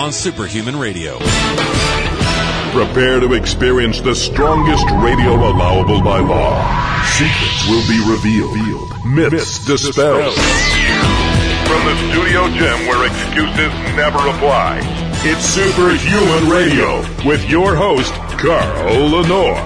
on Superhuman Radio. Prepare to experience the strongest radio allowable by law. Secrets will be revealed. Myths dispelled. From the studio gym where excuses never apply, it's Superhuman Radio with your host, Carl Lenore.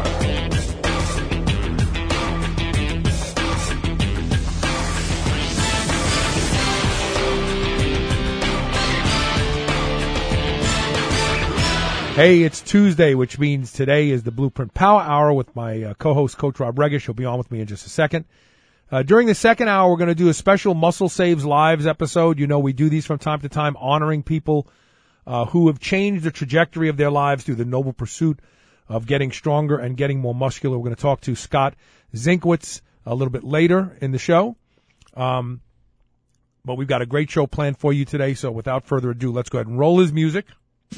Hey, it's Tuesday, which means today is the Blueprint Power Hour with my co-host, Coach Rob Regish. He'll be on with me in just a second. During the second hour, we're going to do a special Muscle Saves Lives episode. You know, we do these from time to time, honoring people who have changed the trajectory of their lives through the noble pursuit of getting stronger and getting more muscular. We're going to talk to Scott Zinkwitz a little bit later in the show. But we've got a great show planned for you today, so without further ado, let's go ahead and roll his music.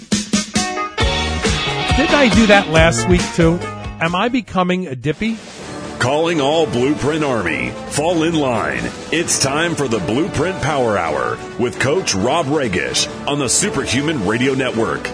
Didn't I do that last week, too? Am I becoming a dippy? Calling all Blueprint Army. Fall in line. It's time for the Blueprint Power Hour with Coach Rob Regish on the Superhuman Radio Network.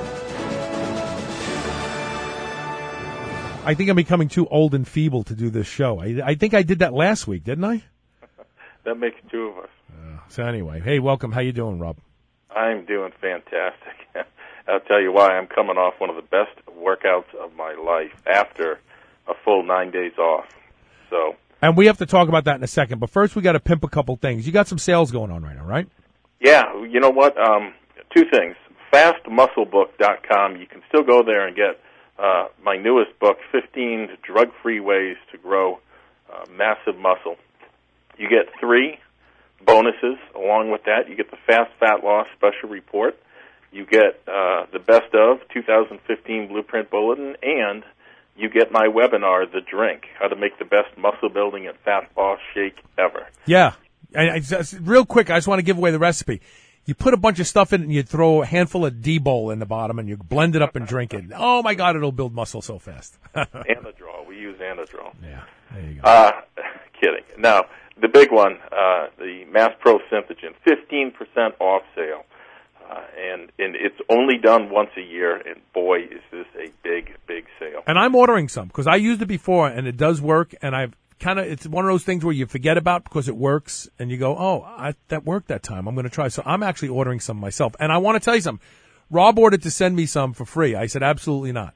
I think I'm becoming too old and feeble to do this show. I think I did that last week, didn't I? That makes two of us. So anyway, hey, welcome. How you doing, Rob? I'm doing fantastic. I'll tell you why. I'm coming off one of the best workouts of my life after a full 9 days off. So, and we have to talk about that in a second. But first, we got to pimp a couple things. You got some sales going on right now, right? Yeah. You know what? Two things. FastMuscleBook.com. You can still go there and get my newest book, 15 Drug-Free Ways to Grow Massive Muscle. You get 3 bonuses along with that. You get the Fast Fat Loss Special Report. You get the Best of 2015 Blueprint Bulletin, and you get my webinar, The Drink, How to Make the Best Muscle Building and Fat Loss Shake Ever. Yeah. Real quick, I just want to give away the recipe. You put a bunch of stuff in it, and you throw a handful of D-Bowl in the bottom, and you blend it up and drink it. Oh, my God, it'll build muscle so fast. Anadrol. We use Anadrol. Yeah, there you go. Kidding. Now, the big one, the Mass Pro Synthogen, 15% off sale. And it's only done once a year, and boy, is this a big, big sale. And I'm ordering some, because I used it before, and it does work, and it's one of those things where you forget about because it works, and you go, that worked that time, I'm going to try. So I'm actually ordering some myself. And I want to tell you something. Rob ordered to send me some for free. I said, absolutely not.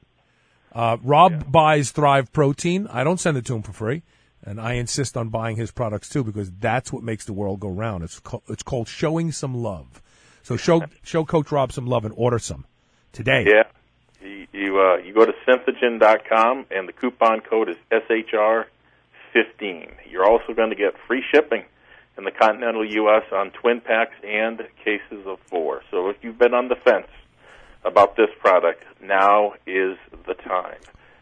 Rob buys Thrive Protein. I don't send it to him for free. And I insist on buying his products, too, because that's what makes the world go round. It's called showing some love. So show Coach Rob some love and order some today. Yeah. You go to Synthogen.com, and the coupon code is SHR15. You're also going to get free shipping in the continental U.S. on twin packs and cases of 4. So if you've been on the fence about this product, now is the time.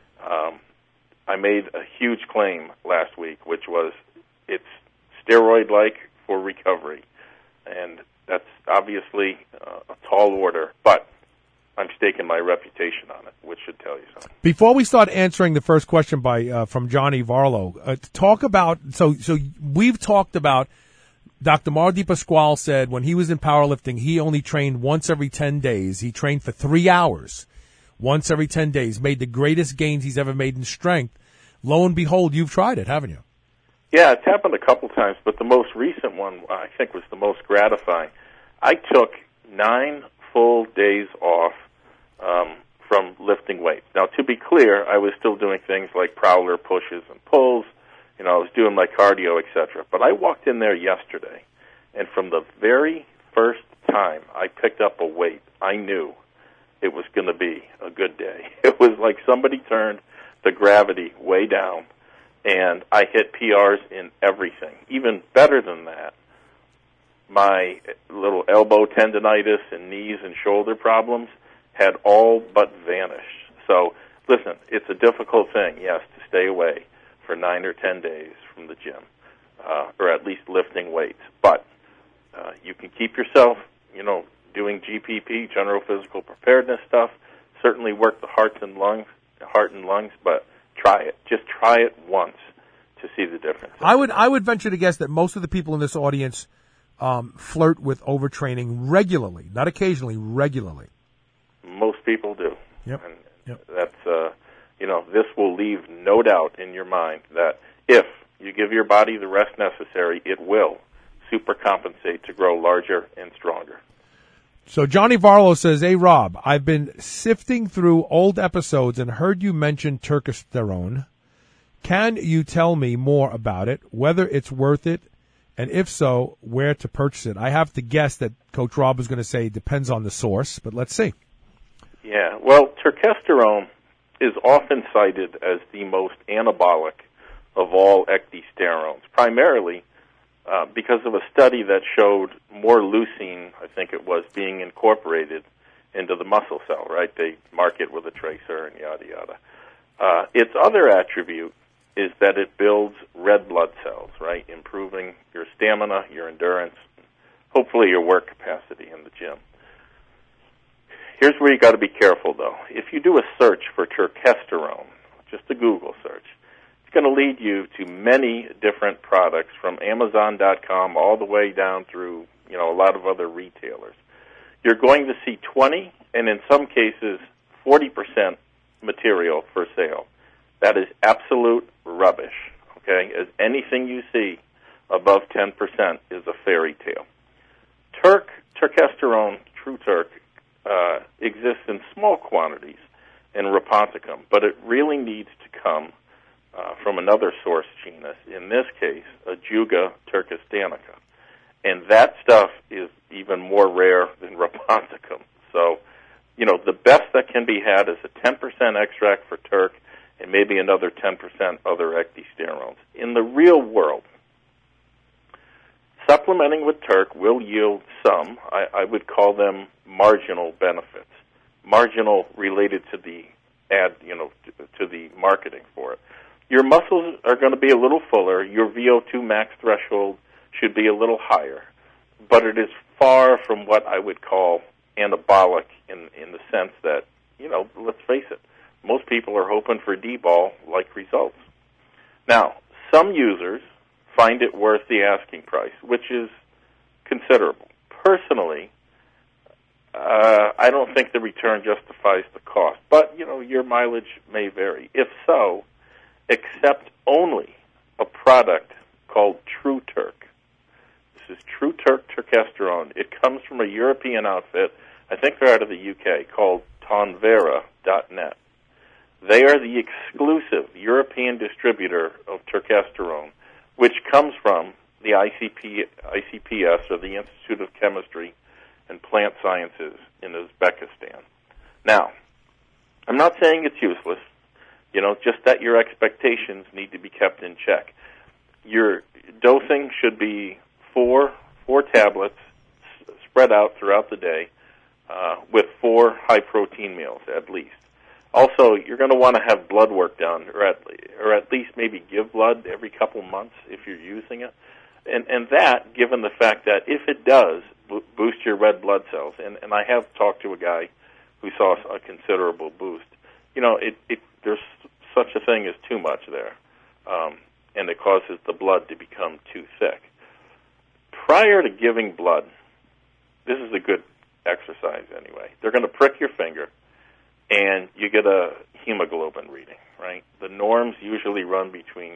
I made a huge claim last week, which was it's steroid-like for recovery. And that's obviously a tall order, but I'm staking my reputation on it, which should tell you something. Before we start answering the first question from Johnny Varlow, talk about so we've talked about Dr. Mauro Di Pasquale said when he was in powerlifting, he only trained once every 10 days. He trained for 3 hours once every 10 days, made the greatest gains he's ever made in strength. Lo and behold, you've tried it, haven't you? Yeah, it's happened a couple times, but the most recent one I think was the most gratifying. I took 9 full days off from lifting weights. Now, to be clear, I was still doing things like prowler pushes and pulls. You know, I was doing my cardio, etc. But I walked in there yesterday, and from the very first time I picked up a weight, I knew it was going to be a good day. It was like somebody turned the gravity way down, and I hit PRs in everything. Even better than that, my little elbow tendonitis and knees and shoulder problems had all but vanished. So, listen, it's a difficult thing, yes, to stay away for 9 or 10 days from the gym, or at least lifting weights. But you can keep yourself, doing GPP, general physical preparedness stuff. Certainly work the heart and lungs, but try it. Just try it once to see the difference. I would venture to guess that most of the people in this audience flirt with overtraining regularly, not occasionally, regularly. most people do. Yep. And Yep. that's, this will leave no doubt in your mind that if you give your body the rest necessary, it will supercompensate to grow larger and stronger. So Johnny Varlow says, "Hey Rob, I've been sifting through old episodes and heard you mention turkesterone. Can you tell me more about it, whether it's worth it, and if so, where to purchase it?" I have to guess that Coach Rob is going to say it depends on the source, but let's see. Yeah, well, turkesterone is often cited as the most anabolic of all ecdysterones, primarily because of a study that showed more leucine, I think it was, being incorporated into the muscle cell, right? They mark it with a tracer and yada, yada. Its other attribute is that it builds red blood cells, right, improving your stamina, your endurance, hopefully your work capacity in the gym. Here's where you got to be careful, though. If you do a search for turkesterone, just a Google search, it's going to lead you to many different products from Amazon.com all the way down through, a lot of other retailers. You're going to see 20 and in some cases 40% material for sale. That is absolute rubbish, okay? As anything you see above 10% is a fairy tale. Turkesterone, True Turk, exists in small quantities in Raponticum, but it really needs to come from another source genus, in this case, Ajuga turkestanica. And that stuff is even more rare than Raponticum. So, the best that can be had is a 10% extract for Turk and maybe another 10% other ecdysterones. In the real world, supplementing with Turk will yield some, I would call them marginal benefits, marginal related to the ad, to the marketing for it. Your muscles are going to be a little fuller. Your VO2 max threshold should be a little higher, but it is far from what I would call anabolic in the sense that, let's face it, most people are hoping for D-ball-like results. Now, some users find it worth the asking price, which is considerable. Personally, I don't think the return justifies the cost, but, your mileage may vary. If so, accept only a product called True Turk. This is True Turk turkesterone. It comes from a European outfit, I think they're out of the UK, called Tonvera.net. They are the exclusive European distributor of turkesterone, which comes from the ICPS, or the Institute of Chemistry and Plant Sciences in Uzbekistan. Now, I'm not saying it's useless, just that your expectations need to be kept in check. Your dosing should be four tablets spread out throughout the day with 4 high-protein meals at least. Also, you're going to want to have blood work done, or at least maybe give blood every couple months if you're using it. And that, given the fact that if it does boost your red blood cells, and I have talked to a guy who saw a considerable boost, there's such a thing as too much there, and it causes the blood to become too thick. Prior to giving blood, this is a good exercise anyway. They're going to prick your finger, and you get a hemoglobin reading, right? The norms usually run between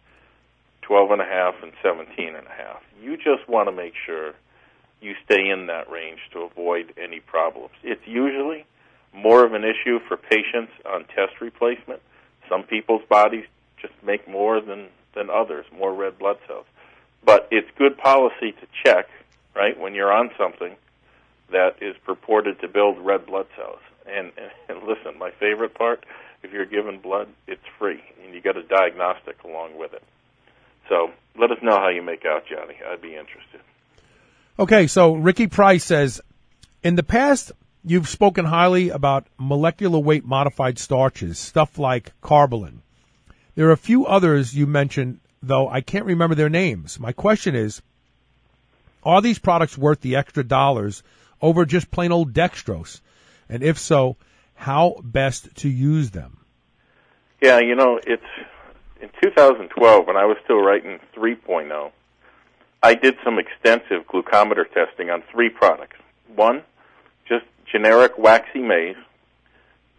12.5 and 17.5. You just want to make sure you stay in that range to avoid any problems. It's usually more of an issue for patients on test replacement. Some people's bodies just make more than others, more red blood cells. But it's good policy to check, right, when you're on something that is purported to build red blood cells. And listen, my favorite part, if you're given blood, it's free, and you get a diagnostic along with it. So let us know how you make out, Johnny. I'd be interested. Okay, so Ricky Price says, in the past, you've spoken highly about molecular weight modified starches, stuff like Carbolin. There are a few others you mentioned, though I can't remember their names. My question is, are these products worth the extra dollars over just plain old dextrose? And if so, how best to use them? Yeah, it's in 2012, when I was still writing 3.0, I did some extensive glucometer testing on 3 products. One, just generic waxy maize,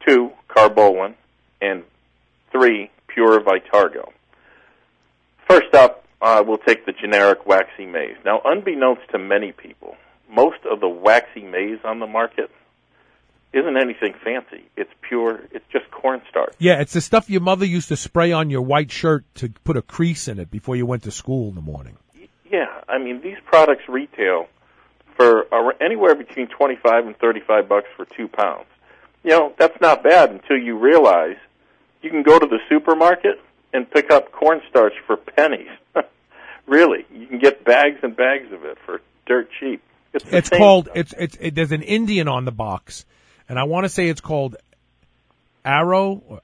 2, Carbolin, and 3, Pure Vitargo. First up, we'll take the generic waxy maize. Now, unbeknownst to many people, most of the waxy maize on the market isn't anything fancy. It's pure, it's just cornstarch. Yeah, it's the stuff your mother used to spray on your white shirt to put a crease in it before you went to school in the morning. Yeah, I mean, these products retail for anywhere between $25 and $35 for 2 pounds. You know, that's not bad until you realize you can go to the supermarket and pick up cornstarch for pennies. Really, you can get bags and bags of it for dirt cheap. It's called, there's an Indian on the box, and I want to say it's called Arrow,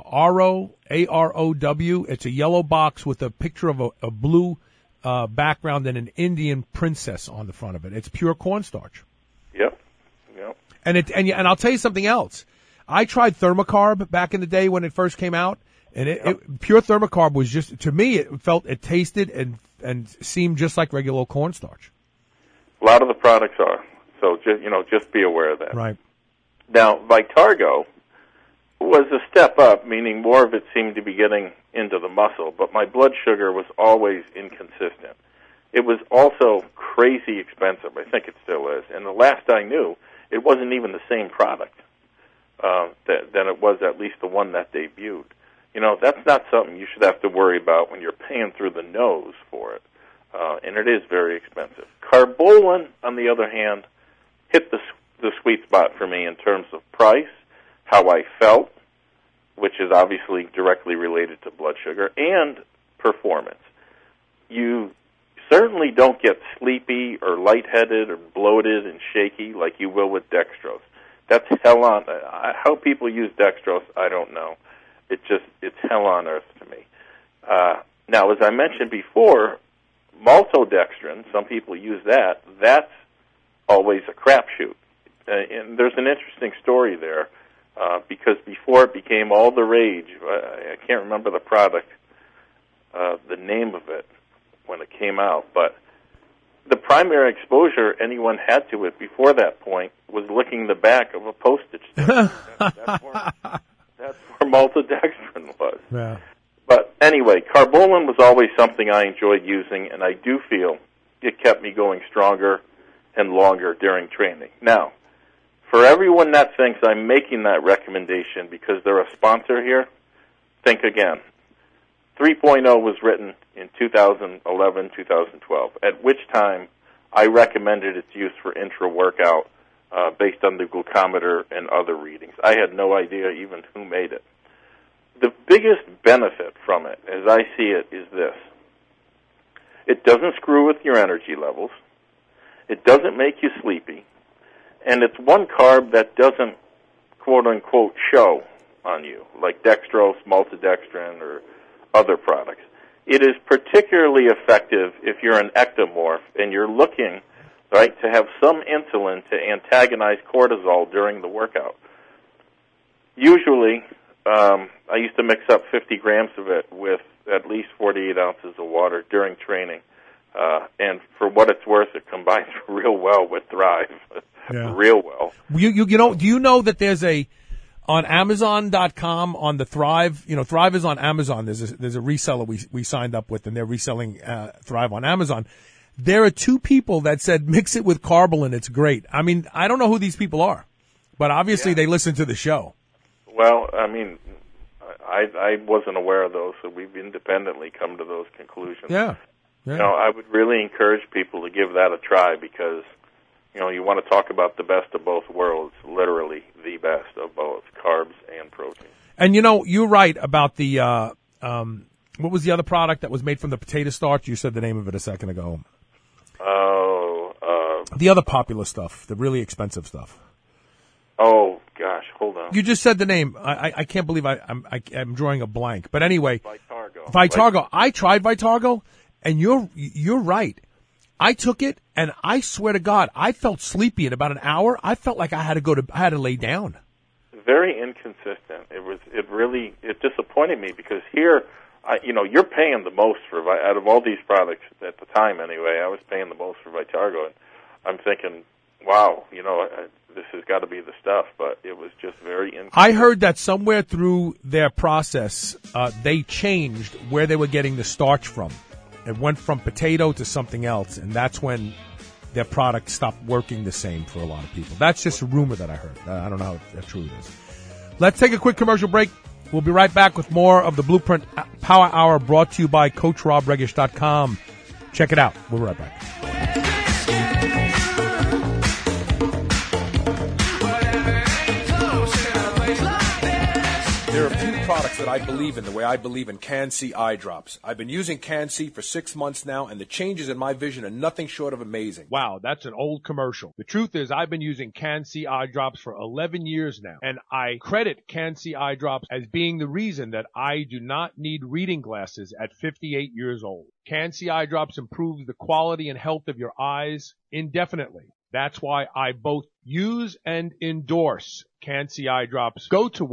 A-R-O-W. It's a yellow box with a picture of a blue background and an Indian princess on the front of it. It's pure cornstarch. Yep. And I'll tell you something else. I tried Thermocarb back in the day when it first came out, and pure Thermocarb was just, to me, it tasted and seemed just like regular cornstarch. A lot of the products are. So just be aware of that. Right. Now, Vitargo was a step up, meaning more of it seemed to be getting into the muscle, but my blood sugar was always inconsistent. It was also crazy expensive. I think it still is. And the last I knew, it wasn't even the same product than it was at least the one that debuted. You know, that's not something you should have to worry about when you're paying through the nose for it. And it is very expensive. Carbolin, on the other hand, hit the sweet spot for me in terms of price, how I felt, which is obviously directly related to blood sugar, and performance. You certainly don't get sleepy or lightheaded or bloated and shaky like you will with dextrose. That's hell on. How people use dextrose, I don't know. It's hell on earth to me. Now, as I mentioned before, maltodextrin, some people use that. That's always a crapshoot. And there's an interesting story there because before it became all the rage, I can't remember the product, the name of it when it came out, but the primary exposure anyone had to it before that point was licking the back of a postage stamp. That's where maltodextrin was. Yeah. But anyway, Carbolin was always something I enjoyed using, and I do feel it kept me going stronger and longer during training. Now, for everyone that thinks I'm making that recommendation because they're a sponsor here, think again. 3.0 was written in 2011, 2012, at which time I recommended its use for intra-workout based on the glucometer and other readings. I had no idea even who made it. The biggest benefit from it, as I see it, is this. It doesn't screw with your energy levels. It doesn't make you sleepy. And it's one carb that doesn't, quote-unquote, show on you, like dextrose, maltodextrin, or other products. It is particularly effective if you're an ectomorph and you're looking, right, to have some insulin to antagonize cortisol during the workout. Usually, I used to mix up 50 grams of it with at least 48 ounces of water during training. And for what it's worth, it combines real well with Thrive. Yeah. Real well. You know, do you know that there's on Amazon.com on the Thrive, Thrive is on Amazon. There's a reseller we signed up with, and they're reselling Thrive on Amazon. There are 2 people that said mix it with Carbolin. It's great. I mean, I don't know who these people are, but obviously they listen to the show. Well, I mean, I wasn't aware of those, so we've independently come to those conclusions. Yeah. I would really encourage people to give that a try because, you want to talk about the best of both worlds, literally the best of both, carbs and protein. And, you're right about the, what was the other product that was made from the potato starch? You said the name of it a second ago. The other popular stuff, the really expensive stuff. Oh, gosh, hold on. You just said the name. I can't believe I'm drawing a blank. But anyway. Vitargo. I tried Vitargo, and you're right. I took it, and I swear to God, I felt sleepy in about an hour. I felt like I had to lay down. Very inconsistent. It disappointed me because here, you're paying the most out of all these products at the time anyway. I was paying the most for Vitargo, and I'm thinking, wow, this has got to be the stuff, but it was just very inconsistent. I heard that somewhere through their process, they changed where they were getting the starch from. It went from potato to something else, and that's when their product stopped working the same for a lot of people. That's just a rumor that I heard. I don't know how true it is. Let's take a quick commercial break. We'll be right back with more of the Blueprint Power Hour brought to you by CoachRobRegish.com. Check it out. We'll be right back. There are a few products that I believe in the way I believe in Can-C eye drops. I've been using Can-C for 6 months now, and the changes in my vision are nothing short of amazing. Wow, that's an old commercial. The truth is I've been using Can-C eye drops for 11 years now, and I credit Can-C eye drops as being the reason that I do not need reading glasses at 58 years old. Can-C eye drops improves the quality and health of your eyes indefinitely. That's why I both use and endorse Can-C eye drops. Go to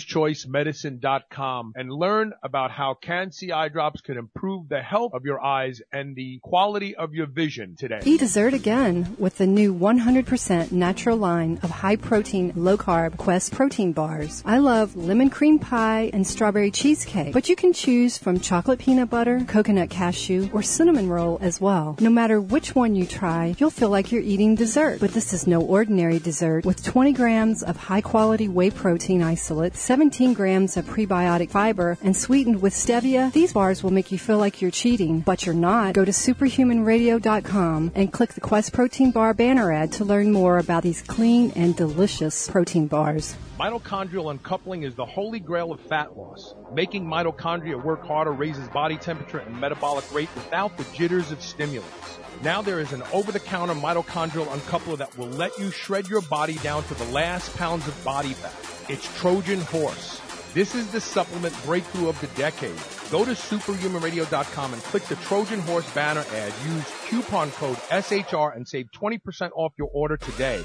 wisechoicemedicine.com and learn about how Can-C eye drops can improve the health of your eyes and the quality of your vision today. Eat dessert again with the new 100% natural line of high-protein, low-carb Quest protein bars. I love lemon cream pie and strawberry cheesecake, but you can choose from chocolate peanut butter, coconut cashew, or cinnamon roll as well. No matter which one you try, you'll feel like you're eating dessert. But this is no ordinary dessert. With 20 grams of high-quality whey protein isolate, 17 grams of prebiotic fiber, and sweetened with stevia, these bars will make you feel like you're cheating, but you're not. Go to superhumanradio.com and click the Quest Protein Bar banner ad to learn more about these clean and delicious protein bars. Mitochondrial uncoupling is the holy grail of fat loss. Making mitochondria work harder raises body temperature and metabolic rate without the jitters of stimulants. Now there is an over-the-counter mitochondrial uncoupler that will let you shred your body down to the last pounds of body fat. It's Trojan Horse. This is the supplement breakthrough of the decade. Go to superhumanradio.com and click the Trojan Horse banner ad. Use coupon code SHR and save 20% off your order today.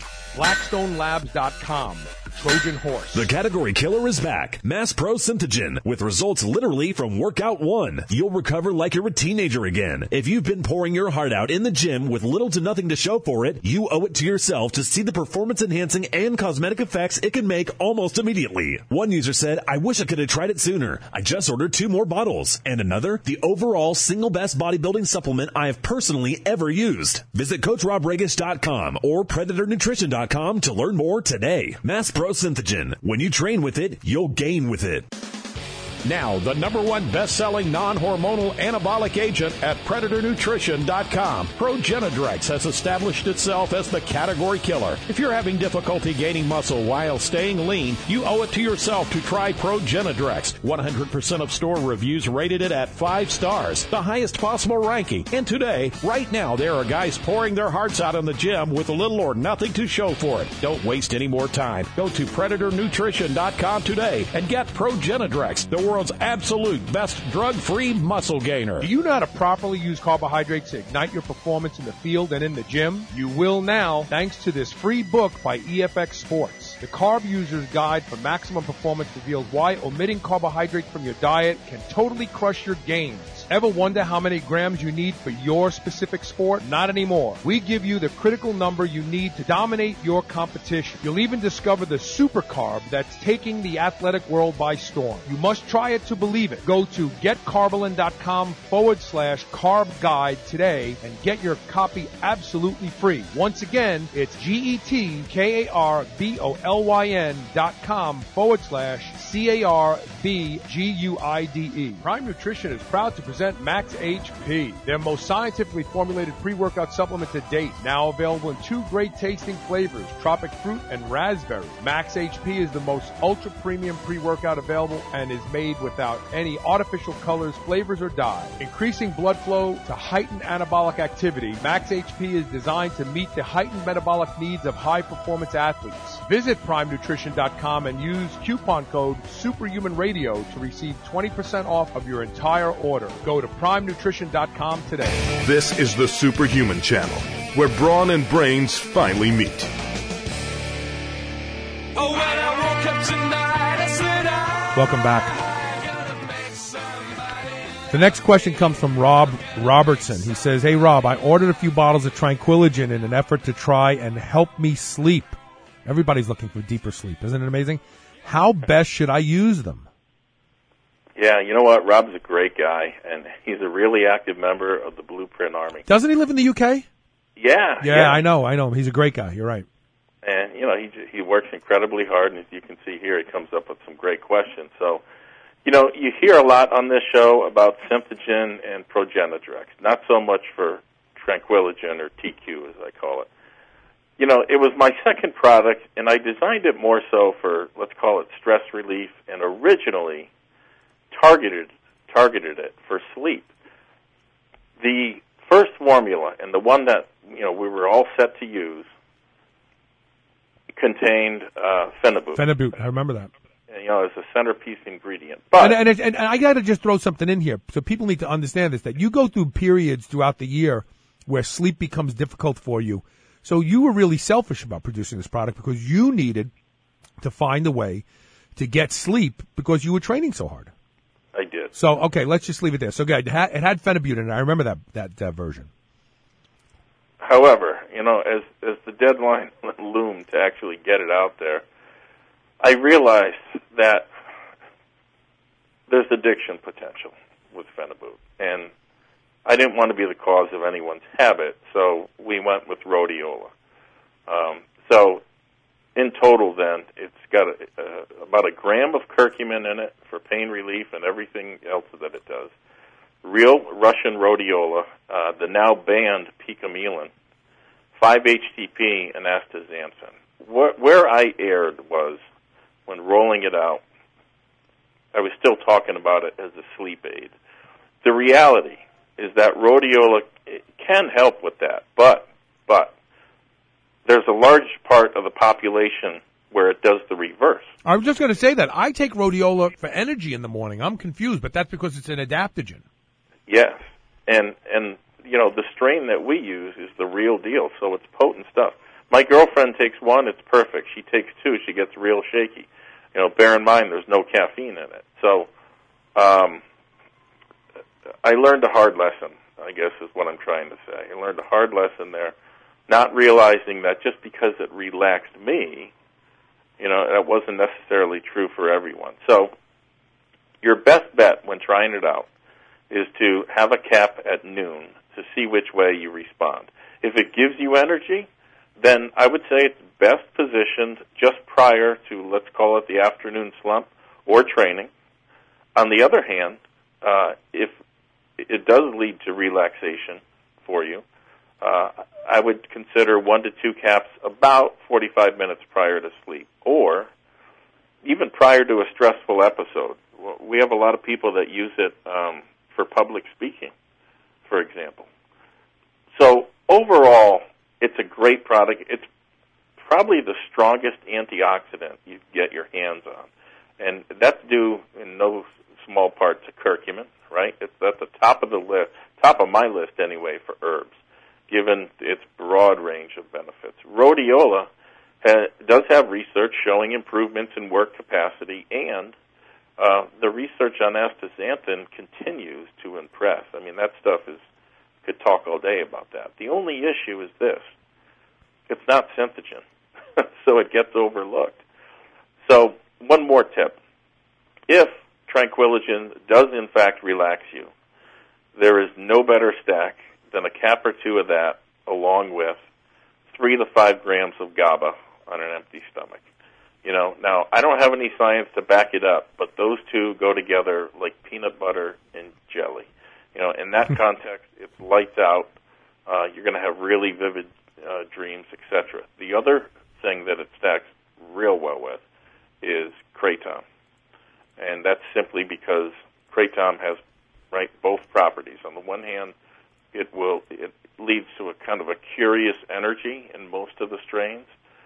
BlackstoneLabs.com. Trojan Horse. The category killer is back. Mass Pro Synthogen, with results literally from workout one. You'll recover like you're a teenager again. If you've been pouring your heart out in the gym with little to nothing to show for it, you owe it to yourself to see the performance-enhancing and cosmetic effects it can make almost immediately. One user said, I wish I could have tried it sooner. I just ordered 2 more bottles. And another, the overall single best bodybuilding supplement I have personally ever used. Visit CoachRobRegish.com or PredatorNutrition.com to learn more today. Mass Pro Synthogen. When you train with it, you'll gain with it. Now, the #1 best-selling non-hormonal anabolic agent at PredatorNutrition.com. Progenadrex has established itself as the category killer. If you're having difficulty gaining muscle while staying lean, you owe it to yourself to try Progenadrex. 100% of store reviews rated it at 5 stars, the highest possible ranking. And today, right now, there are guys pouring their hearts out in the gym with little or nothing to show for it. Don't waste any more time. Go to PredatorNutrition.com today and get Progenadrex, the world's absolute best drug-free muscle gainer. Do you know how to properly use carbohydrates to ignite your performance in the field and in the gym? You will now, thanks to this free book by EFX Sports. The Carb User's Guide for Maximum Performance reveals why omitting carbohydrates from your diet can totally crush your gains. Ever wonder how many grams you need for your specific sport? Not anymore. We give you the critical number you need to dominate your competition. You'll even discover the super carb that's taking the athletic world by storm. You must try it to believe it. Go to getcarbolyn.com/carb guide today and get your copy absolutely free. Once again, it's GETKARBOLYN.com/CARBGUIDE. Prime Nutrition is proud to present Max HP, their most scientifically formulated pre-workout supplement to date. Now available in 2 great tasting flavors, tropic fruit and raspberry. Max HP is the most ultra-premium pre-workout available and is made without any artificial colors, flavors, or dye. Increasing blood flow to heighten anabolic activity, Max HP is designed to meet the heightened metabolic needs of high-performance athletes. Visit PrimeNutrition.com and use coupon code SuperhumanRadio to receive 20% off of your entire order. Go to PrimeNutrition.com today. This is the Superhuman Channel, where brawn and brains finally meet. Oh, when I woke up tonight, I said Welcome back. The next question comes from Rob Robertson. He says, hey, Rob, I ordered a few bottles of Tranquilligen in an effort to try and help me sleep. Everybody's looking for deeper sleep. Isn't it amazing? How best should I use them? Yeah, you know what? Rob's a great guy, and he's a really active member of the Blueprint Army. Doesn't he live in the UK? Yeah. I know. He's a great guy. You're right. And, you know, he works incredibly hard, and as you can see here, he comes up with some great questions. So, you know, you hear a lot on this show about Symptogen and Progenadrex, not so much for Tranquiligen, or TQ as I call it. You know, it was my second product, and I designed it more so for, let's call it stress relief, and originally targeted it for sleep. The first formula, and the one that, you know, we were all set to use, contained Phenibut. Phenibut, I remember that. You know, as a centerpiece ingredient. But and I got to just throw something in here, so people need to understand this, that you go through periods throughout the year where sleep becomes difficult for you. So you were really selfish about producing this product because you needed to find a way to get sleep because you were training so hard. I did. So, okay, let's just leave it there. So, it had Phenibut in it. I remember that version. However, you know, as the deadline loomed to actually get it out there, I realized that there's addiction potential with Phenibut, and I didn't want to be the cause of anyone's habit, so we went with rhodiola. So in total, then, it's got about a gram of curcumin in it for pain relief and everything else that it does. Real Russian rhodiola, the now banned picomelin, 5-HTP, and astaxanthin. Where I erred was when rolling it out, I was still talking about it as a sleep aid. The reality is that rhodiola can help with that, but there's a large part of the population where it does the reverse. I was just going to say that. I take rhodiola for energy in the morning. I'm confused, but that's because it's an adaptogen. Yes, and you know, the strain that we use is the real deal, so it's potent stuff. My girlfriend takes one, it's perfect. She takes two, she gets real shaky. You know, bear in mind there's no caffeine in it. So I learned a hard lesson, I guess is what I'm trying to say. I learned a hard lesson there, not realizing that just because it relaxed me, you know, that wasn't necessarily true for everyone. So your best bet when trying it out is to have a cap at noon to see which way you respond. If it gives you energy, then I would say it's best positioned just prior to, let's call it the afternoon slump or training. On the other hand, if it does lead to relaxation for you, I would consider 1 to 2 caps about 45 minutes prior to sleep, or even prior to a stressful episode. We have a lot of people that use it for public speaking, for example. So overall, it's a great product. It's probably the strongest antioxidant you get your hands on, and that's due in no small part to curcumin, right? It's at the top of the list, top of my list anyway, for herbs, given its broad range of benefits. Rhodiola does have research showing improvements in work capacity, and the research on astaxanthin continues to impress. I mean, that stuff could talk all day about that. The only issue is this. It's not Symptogen, so it gets overlooked. So one more tip. If Tranquiligen does in fact relax you, there is no better stack than a cap or two of that along with 3 to 5 grams of GABA on an empty stomach. You know, now I don't have any science to back it up, but those two go together like peanut butter and jelly. You know, in that context, it's lights out. You're going to have really vivid dreams, etc. The other thing that it stacks real well with is Kratom, and that's simply because Kratom has both properties. On the one hand, it leads to a kind of a curious energy in most of the strains,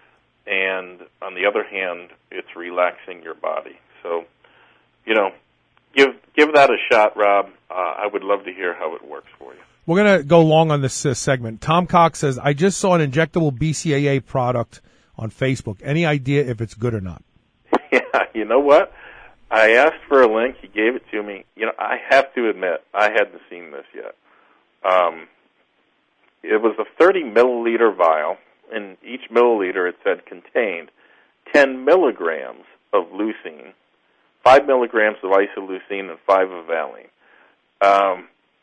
and on the other hand, it's relaxing your body. So, you know, give that a shot, Rob. I would love to hear how it works for you. We're going to go long on this segment. Tom Cox says, I just saw an injectable BCAA product on Facebook. Any idea if it's good or not? Yeah, you know what? I asked for a link. He gave it to me. You know, I have to admit, I hadn't seen this yet. It was a 30-milliliter vial, in each milliliter it said contained 10 milligrams of leucine, 5 milligrams of isoleucine, and 5 of valine.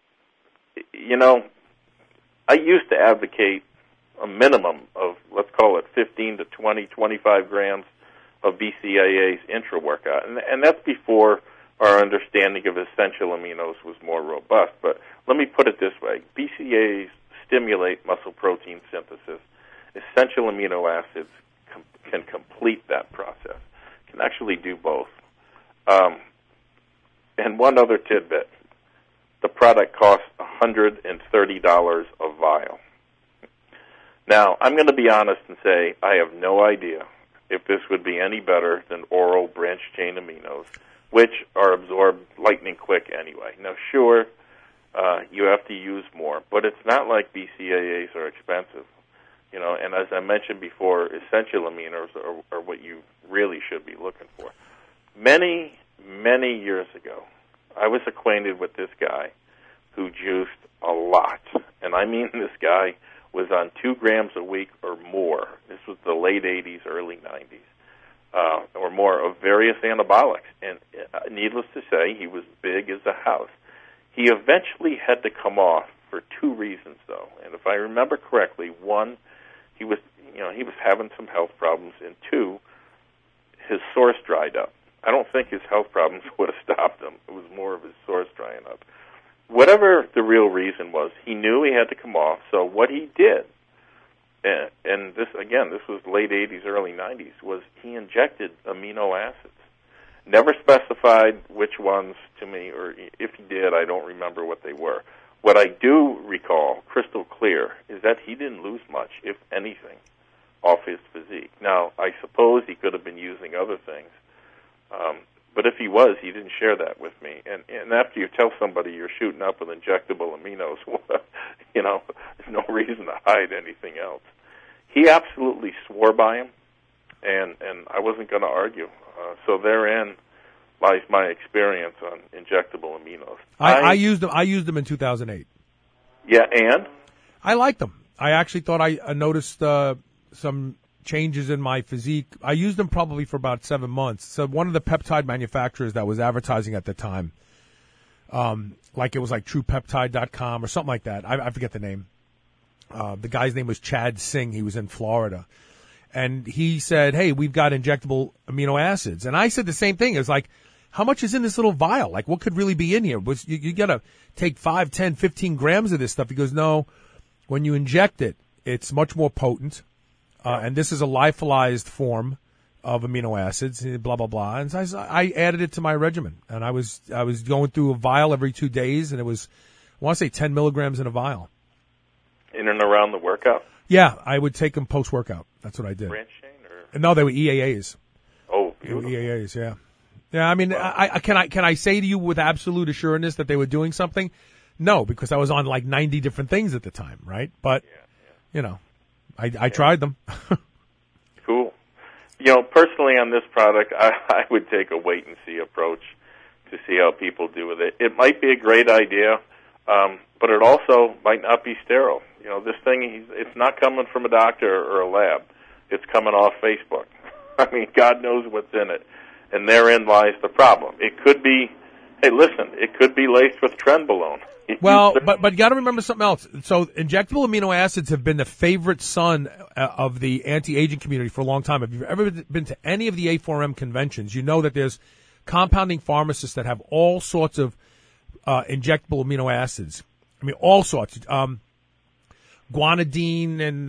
I used to advocate a minimum of, let's call it 15 to 20, 25 grams of BCAAs intra-workout. And that's before our understanding of essential aminos was more robust. But let me put it this way. BCAAs stimulate muscle protein synthesis. Essential amino acids can complete that process, can actually do both. And one other tidbit. The product costs $130 a vial. Now, I'm going to be honest and say I have no idea if this would be any better than oral branched-chain aminos, which are absorbed lightning quick anyway. Now, sure, you have to use more, but it's not like BCAAs are expensive. And as I mentioned before, essential aminos are what you really should be looking for. Many, many years ago, I was acquainted with this guy who juiced a lot. And I mean this guy was on 2 grams a week or more. This was the late 80s, early 90s, or more, of various anabolics. And needless to say, he was big as a house. He eventually had to come off for 2 reasons, though. And if I remember correctly, 1, he was having some health problems, and 2, his source dried up. I don't think his health problems would have stopped him. It was more of his source drying up. Whatever the real reason was, he knew he had to come off. So what he did, and this was late 80s, early 90s, was he injected amino acids. Never specified which ones to me, or if he did, I don't remember what they were. What I do recall, crystal clear, is that he didn't lose much, if anything, off his physique. Now, I suppose he could have been using other things. But if he was, he didn't share that with me. And after you tell somebody you're shooting up with injectable aminos, there's no reason to hide anything else. He absolutely swore by him, and I wasn't going to argue. So therein lies my experience on injectable aminos. I used them in 2008. Yeah, and? I liked them. I actually thought I noticed some changes in my physique. I used them probably for about 7 months. So one of the peptide manufacturers that was advertising at the time, like it was like TruePeptide.com or something like that. I forget the name. The guy's name was Chad Singh. He was in Florida. And he said, hey, we've got injectable amino acids. And I said the same thing. It's like, how much is in this little vial? Like, what could really be in here? You got to take 5, 10, 15 grams of this stuff. He goes, no, when you inject it, it's much more potent. And this is a lyophilized form of amino acids, blah, blah, blah. And so I added it to my regimen. And I was going through a vial every 2 days, and it was, I want to say 10 milligrams in a vial. In and around the workout? Yeah, I would take them post-workout. That's what I did. Branch chain? Or? No, they were EAAs. Oh, beautiful. EAAs, yeah. Yeah, I mean, wow. Can I say to you with absolute assurance that they were doing something? No, because I was on like 90 different things at the time, right? But, I tried them. Cool. Personally on this product, I would take a wait-and-see approach to see how people do with it. It might be a great idea, but it also might not be sterile. This thing, it's not coming from a doctor or a lab. It's coming off Facebook. I mean, God knows what's in it. And therein lies the problem. It could be, it could be laced with trenbolone. Well, but you got to remember something else. So injectable amino acids have been the favorite son of the anti-aging community for a long time. If you've ever been to any of the A4M conventions, you know that there's compounding pharmacists that have all sorts of injectable amino acids. I mean, all sorts. Guanidine and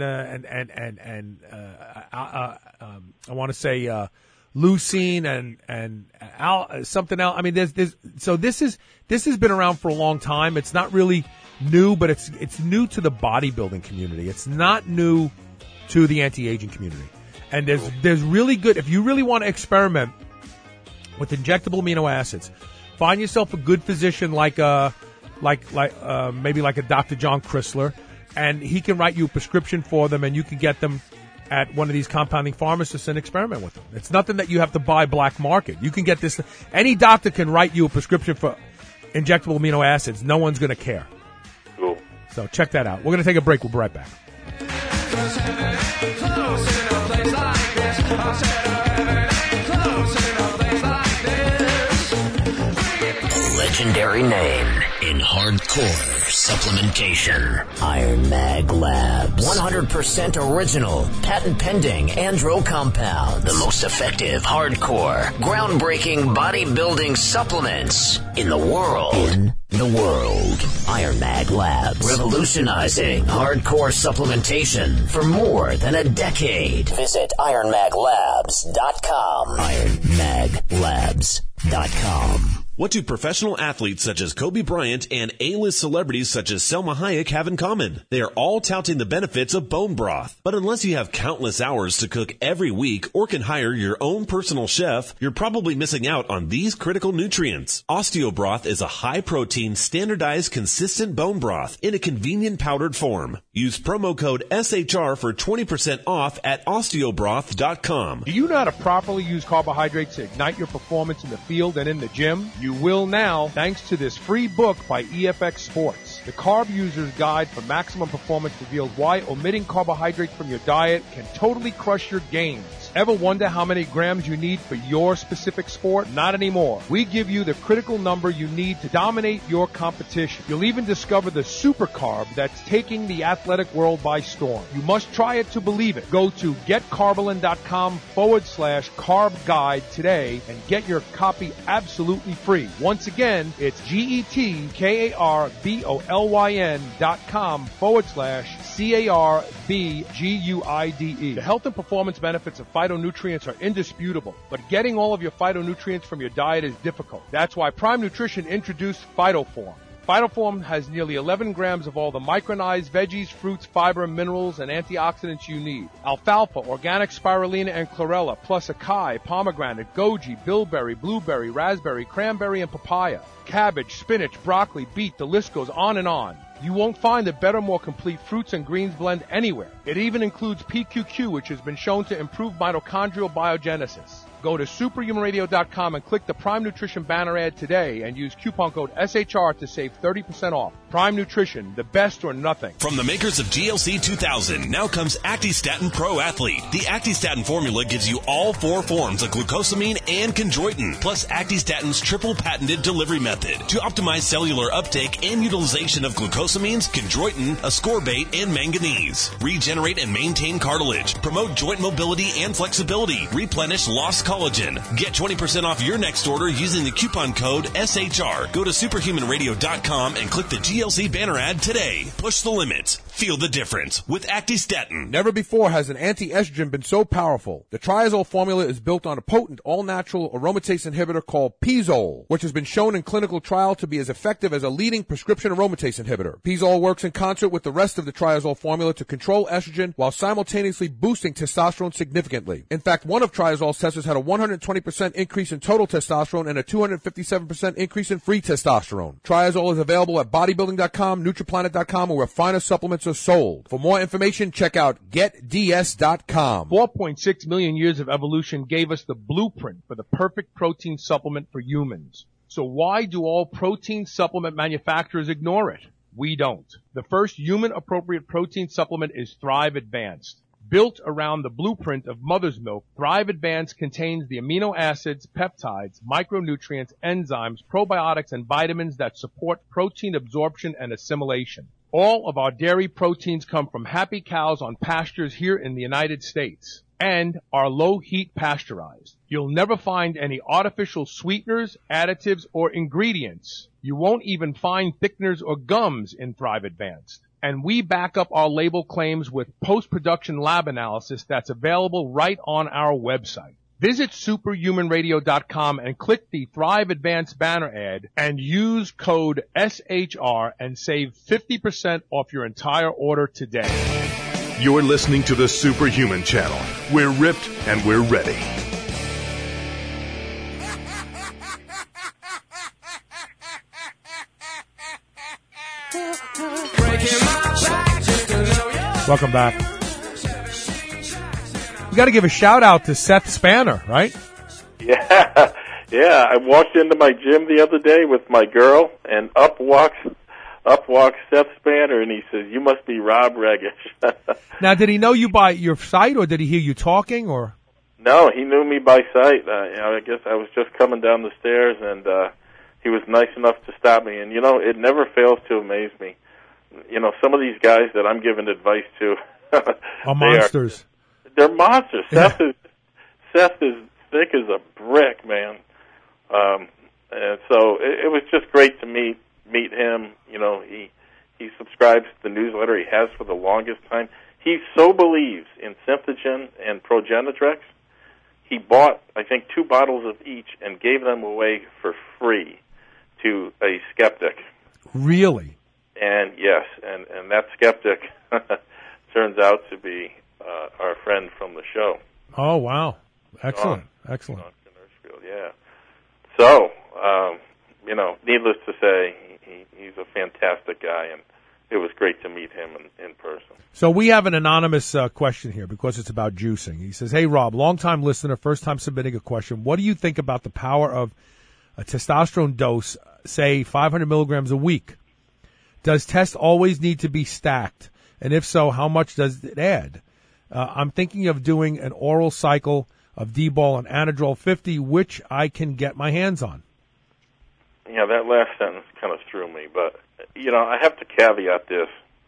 I want to say leucine and something else. I mean, so this has been around for a long time. It's not really new, but it's new to the bodybuilding community. It's not new to the anti-aging community. And there's really good, if you really want to experiment with injectable amino acids, find yourself a good physician like maybe like a Dr. John Chrysler, and he can write you a prescription for them, and you can get them at one of these compounding pharmacists and experiment with them. It's nothing that you have to buy black market. You can get this. Any doctor can write you a prescription for injectable amino acids. No one's going to care. Cool. So check that out. We're going to take a break. We'll be right back. 'cause heaven ain't close in a place like this. I said heaven ain't close in a place like this. Legendary name in hardcore supplementation. Iron Mag Labs. 100% original, patent pending andro compound. The most effective hardcore, groundbreaking bodybuilding supplements in the world. Iron Mag Labs. Revolutionizing hardcore supplementation for more than a decade. Visit ironmaglabs.com. ironmaglabs.com. What do professional athletes such as Kobe Bryant and A-list celebrities such as Selma Hayek have in common? They are all touting the benefits of bone broth. But unless you have countless hours to cook every week or can hire your own personal chef, you're probably missing out on these critical nutrients. Osteobroth is a high-protein, standardized, consistent bone broth in a convenient powdered form. Use promo code SHR for 20% off at osteobroth.com. Do you know how to properly use carbohydrates to ignite your performance in the field and in the gym? You will now, thanks to this free book by EFX Sports. The Carb User's Guide for Maximum Performance reveals why omitting carbohydrates from your diet can totally crush your gains. Ever wonder how many grams you need for your specific sport? Not anymore. We give you the critical number you need to dominate your competition. You'll even discover the super carb that's taking the athletic world by storm. You must try it to believe it. Go to getcarbolyn.com/carb guide today and get your copy absolutely free. Once again, it's getkarbolyn.com/CARBGUIDE. The health and performance benefits of phytonutrients are indisputable, but getting all of your phytonutrients from your diet is difficult. That's why Prime Nutrition introduced PhytoForm. PhytoForm has nearly 11 grams of all the micronized veggies, fruits, fiber, minerals, and antioxidants you need. Alfalfa, organic spirulina, and chlorella, plus acai, pomegranate, goji, bilberry, blueberry, raspberry, cranberry, and papaya. Cabbage, spinach, broccoli, beet, the list goes on and on. You won't find a better, more complete fruits and greens blend anywhere. It even includes PQQ, which has been shown to improve mitochondrial biogenesis. Go to superhumanradio.com and click the Prime Nutrition banner ad today and use coupon code SHR to save 30% off. Prime Nutrition, the best or nothing. From the makers of GLC 2000, now comes Actistatin Pro Athlete. The Actistatin formula gives you all 4 forms of glucosamine and chondroitin, plus Actistatin's triple patented delivery method to optimize cellular uptake and utilization of glucosamines, chondroitin, ascorbate, and manganese. Regenerate and maintain cartilage, promote joint mobility and flexibility, replenish lost collagen. Get 20% off your next order using the coupon code SHR. Go to superhumanradio.com and click the GLC banner ad today. Push the limits. Feel the difference with Actistatin. Never before has an anti-estrogen been so powerful. The triazole formula is built on a potent all-natural aromatase inhibitor called Pizole, which has been shown in clinical trial to be as effective as a leading prescription aromatase inhibitor. Pizole works in concert with the rest of the triazole formula to control estrogen while simultaneously boosting testosterone significantly. In fact, one of triazole's testers had a 120% increase in total testosterone and a 257% increase in free testosterone. Triazole is available at bodybuilding.com, nutriplanet.com, or where finer supplements are sold. For more information, check out getds.com. 4.6 million years of evolution gave us the blueprint for the perfect protein supplement for humans. So why do all protein supplement manufacturers ignore it? We don't. The first human-appropriate protein supplement is Thrive Advanced. Built around the blueprint of mother's milk, Thrive Advanced contains the amino acids, peptides, micronutrients, enzymes, probiotics, and vitamins that support protein absorption and assimilation. All of our dairy proteins come from happy cows on pastures here in the United States and are low-heat pasteurized. You'll never find any artificial sweeteners, additives, or ingredients. You won't even find thickeners or gums in Thrive Advanced. And we back up our label claims with post-production lab analysis that's available right on our website. Visit superhumanradio.com and click the Thrive Advanced banner ad and use code SHR and save 50% off your entire order today. You're listening to the Superhuman Channel. We're ripped and we're ready. Welcome back. We got to give a shout out to Seth Spanner, right? Yeah. I walked into my gym the other day with my girl, and up walks up walks Seth Spanner, and he says, "You must be Rob Regish." Now, did he know you by your sight, or did he hear you talking, or? No, he knew me by sight. I guess I was just coming down the stairs, and he was nice enough to stop me. And, it never fails to amaze me. Some of these guys that I'm giving advice to are monsters. They're monsters. Seth is thick as a brick, man. And so it was just great to meet him. He subscribes to the newsletter. He has for the longest time. He so believes in Synthogen and Progenitrex. He bought, I think, 2 bottles of each and gave them away for free to a skeptic. Really? And yes, and that skeptic turns out to be our friend from the show. Oh, wow. Excellent. Excellent. John Knirschfield, yeah. So, needless to say, he's a fantastic guy, and it was great to meet him in person. So we have an anonymous question here because it's about juicing. He says, "Hey, Rob, long-time listener, first time submitting a question. What do you think about the power of a testosterone dose, say 500 milligrams a week? Does test always need to be stacked? And if so, how much does it add? I'm thinking of doing an oral cycle of D-ball and Anadrol 50, which I can get my hands on." Yeah, that last sentence kind of threw me, but, I have to caveat this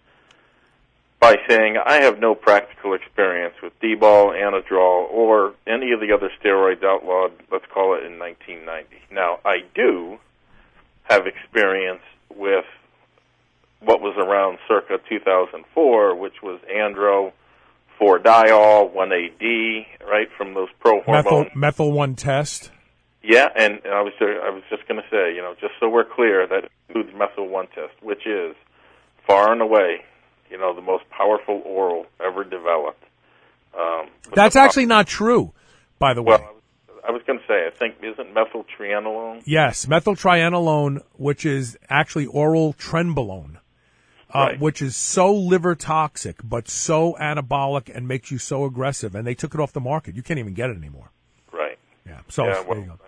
by saying I have no practical experience with D-ball, Anadrol, or any of the other steroids outlawed, let's call it, in 1990. Now, I do have experience with what was around circa 2004, which was Andro, 4-diol, 1,8-D, right, from those pro-hormone. Methyl 1 test. Yeah, and I was just going to say, just so we're clear, that includes methyl 1 test, which is far and away, the most powerful oral ever developed. That's actually not true, by the way. Well, I was going to say, I think, isn't methyltrianolone? Yes, methyltrianolone, which is actually oral trenbolone, Right. which is so liver toxic, but so anabolic and makes you so aggressive. And they took it off the market. You can't even get it anymore. Right. Yeah. So Yeah, there well, you go.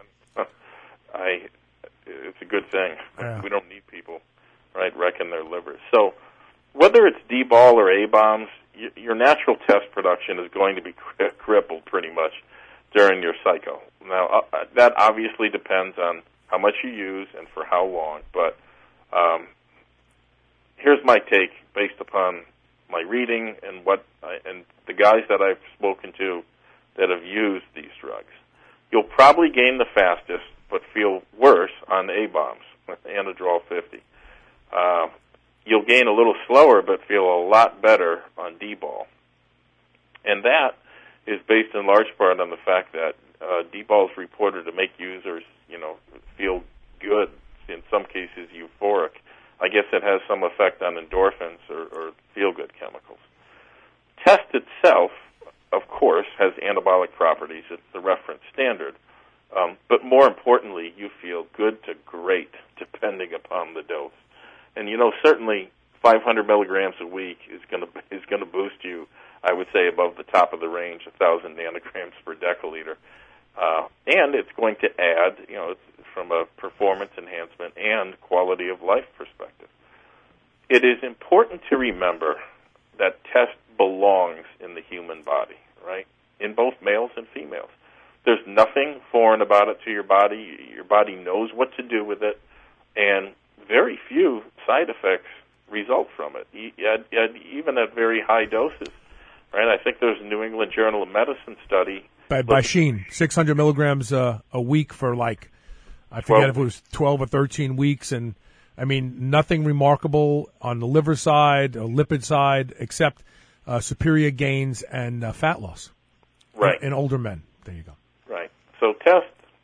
It's a good thing. Yeah. We don't need people, right, wrecking their livers. So whether it's D-ball or A-bombs, your natural test production is going to be crippled pretty much during your cycle. Now, that obviously depends on how much you use and for how long, but here's my take based upon my reading and and the guys that I've spoken to that have used these drugs. You'll probably gain the fastest, but feel worse on A-bombs, Anadrol 50. You'll gain a little slower, but feel a lot better on D-ball. And that is based in large part on the fact that D-ball is reported to make users, feel good, in some cases euphoric. I guess it has some effect on endorphins or feel-good chemicals. Test itself, of course, has anabolic properties. It's the reference standard. But more importantly, you feel good to great, depending upon the dose. And certainly 500 milligrams a week is going to boost you, I would say, above the top of the range, 1,000 nanograms per deciliter. And it's going to add, from a performance enhancement and quality of life perspective. It is important to remember that test belongs in the human body, right? In both males and females. There's nothing foreign about it to your body. Your body knows what to do with it, and very few side effects result from it, even at very high doses, right? I think there's a New England Journal of Medicine study. By Sheen, 600 milligrams a week for I forget if it was 12 or 13 weeks, and I mean, nothing remarkable on the liver side or lipid side except superior gains and fat loss. Right. In older men. There you go. Right. So test,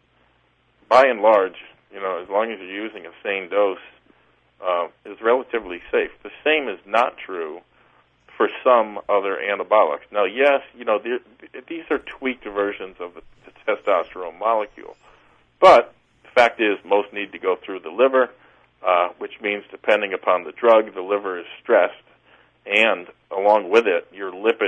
by and large, as long as you're using a sane dose, is relatively safe. The same is not true for some other anabolics. Now, yes, these are tweaked versions of the testosterone molecule, but the fact is most need to go through the liver, which means depending upon the drug, the liver is stressed, and along with it, your lipids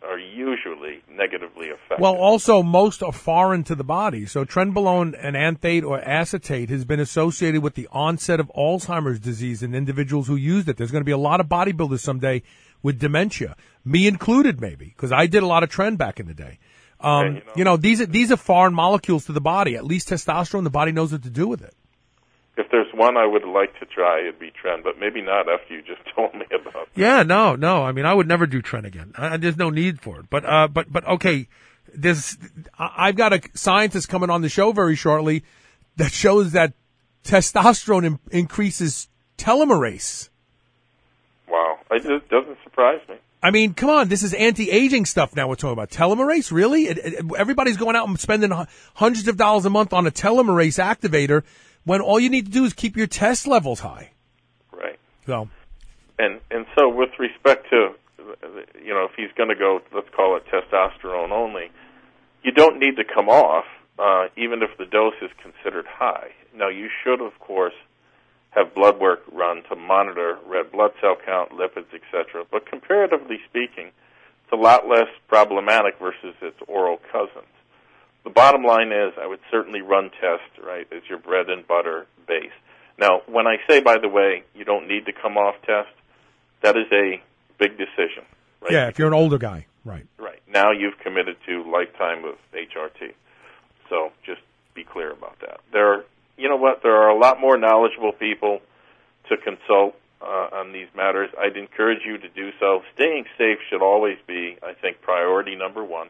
are usually negatively affected. Well, also, most are foreign to the body. So trenbolone and anthate or acetate has been associated with the onset of Alzheimer's disease in individuals who used it. There's going to be a lot of bodybuilders someday with dementia, me included maybe, because I did a lot of tren back in the day. These are foreign molecules to the body. At least testosterone, the body knows what to do with it. If there's one I would like to try, it'd be tren, but maybe not after you just told me about it. Yeah, no. I mean, I would never do tren again. There's no need for it. But okay, I've got a scientist coming on the show very shortly that shows that testosterone increases telomerase. Wow, it just doesn't surprise me. I mean, come on, this is anti-aging stuff now we're talking about. Telomerase, really? Everybody's going out and spending hundreds of dollars a month on a telomerase activator when all you need to do is keep your test levels high. Right. So. And so with respect to, if he's going to go, let's call it testosterone only, you don't need to come off, even if the dose is considered high. Now, you should, of course, have blood work run to monitor red blood cell count, lipids, etc. But comparatively speaking, it's a lot less problematic versus its oral cousins. The bottom line is I would certainly run tests, right, as your bread and butter base. Now, when I say, by the way, you don't need to come off test, that is a big decision. Right? Yeah, if you're an older guy, right. Right. Now you've committed to lifetime of HRT. So just be clear about that. You know what? There are a lot more knowledgeable people to consult on these matters. I'd encourage you to do so. Staying safe should always be, I think, priority number one.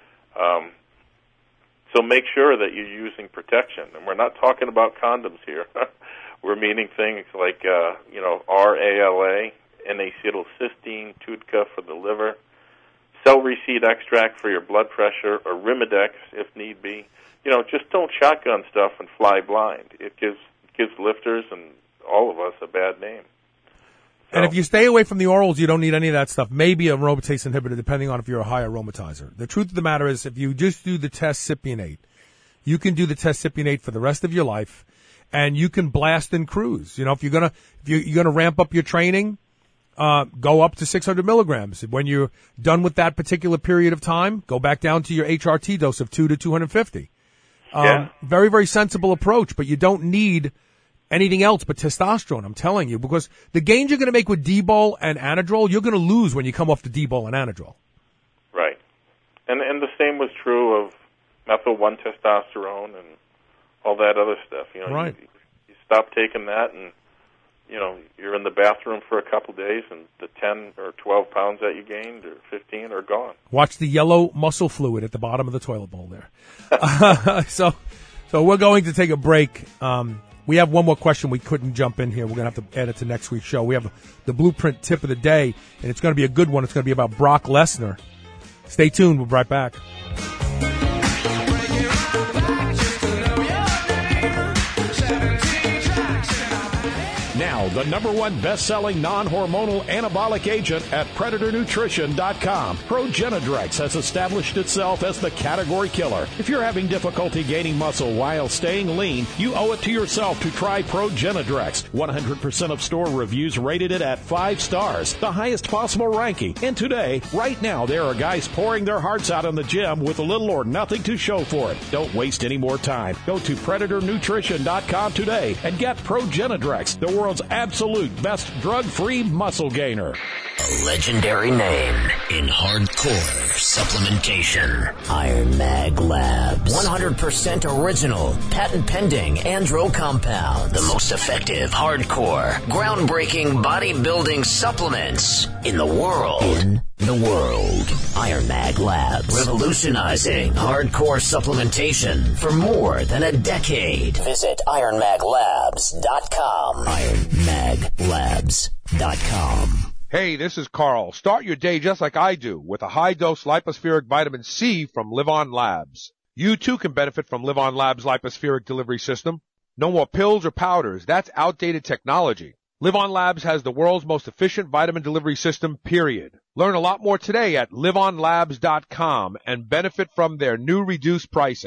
So make sure that you're using protection. And we're not talking about condoms here. We're meaning things like, RALA, N-acetylcysteine, TUDCA for the liver, celery seed extract for your blood pressure, or Arimidex if need be. Just don't shotgun stuff and fly blind. It gives lifters and all of us a bad name. So, and if you stay away from the orals, you don't need any of that stuff. Maybe a aromatase inhibitor, depending on if you're a high aromatizer. The truth of the matter is, if you just do the test cypionate, you can do the test cypionate for the rest of your life, and you can blast and cruise. If you're gonna ramp up your training, go up to 600 milligrams. When you're done with that particular period of time, go back down to your HRT dose of 2 to 250. Very, very sensible approach, but you don't need anything else but testosterone, I'm telling you, because the gains you're going to make with D-Bol and Anadrol, you're going to lose when you come off the D-Bol and Anadrol. Right. And the same was true of methyl 1-testosterone and all that other stuff. Right. You stop taking that and, you're in the bathroom for a couple days and the 10 or 12 pounds that you gained or 15 are gone. Watch the yellow muscle fluid at the bottom of the toilet bowl there. So we're going to take a break. We have one more question we couldn't jump in here. We're going to have to add it to next week's show. We have the blueprint tip of the day, and it's going to be a good one. It's going to be about Brock Lesnar. Stay tuned. We'll be right back. Now, the #1 best-selling non-hormonal anabolic agent at PredatorNutrition.com. Progenadrex has established itself as the category killer. If you're having difficulty gaining muscle while staying lean, you owe it to yourself to try Progenadrex. 100% of store reviews rated it at 5 stars, the highest possible ranking. And today, right now, there are guys pouring their hearts out in the gym with little or nothing to show for it. Don't waste any more time. Go to PredatorNutrition.com today and get Progenadrex, the world's absolute best drug-free muscle gainer. A legendary name in hardcore supplementation. Iron Mag Labs. 100% original, patent-pending andro compound. The most effective, hardcore, groundbreaking bodybuilding supplements in the world. Iron Mag Labs. Revolutionizing hardcore supplementation for more than a decade. Visit IronMagLabs.com. IronMagLabs.com. Hey, this is Carl. Start your day just like I do with a high-dose lipospheric vitamin C from Live On Labs. You too can benefit from Live On Labs' lipospheric delivery system. No more pills or powders. That's outdated technology. Live On Labs has the world's most efficient vitamin delivery system, period. Learn a lot more today at liveonlabs.com and benefit from their new reduced pricing.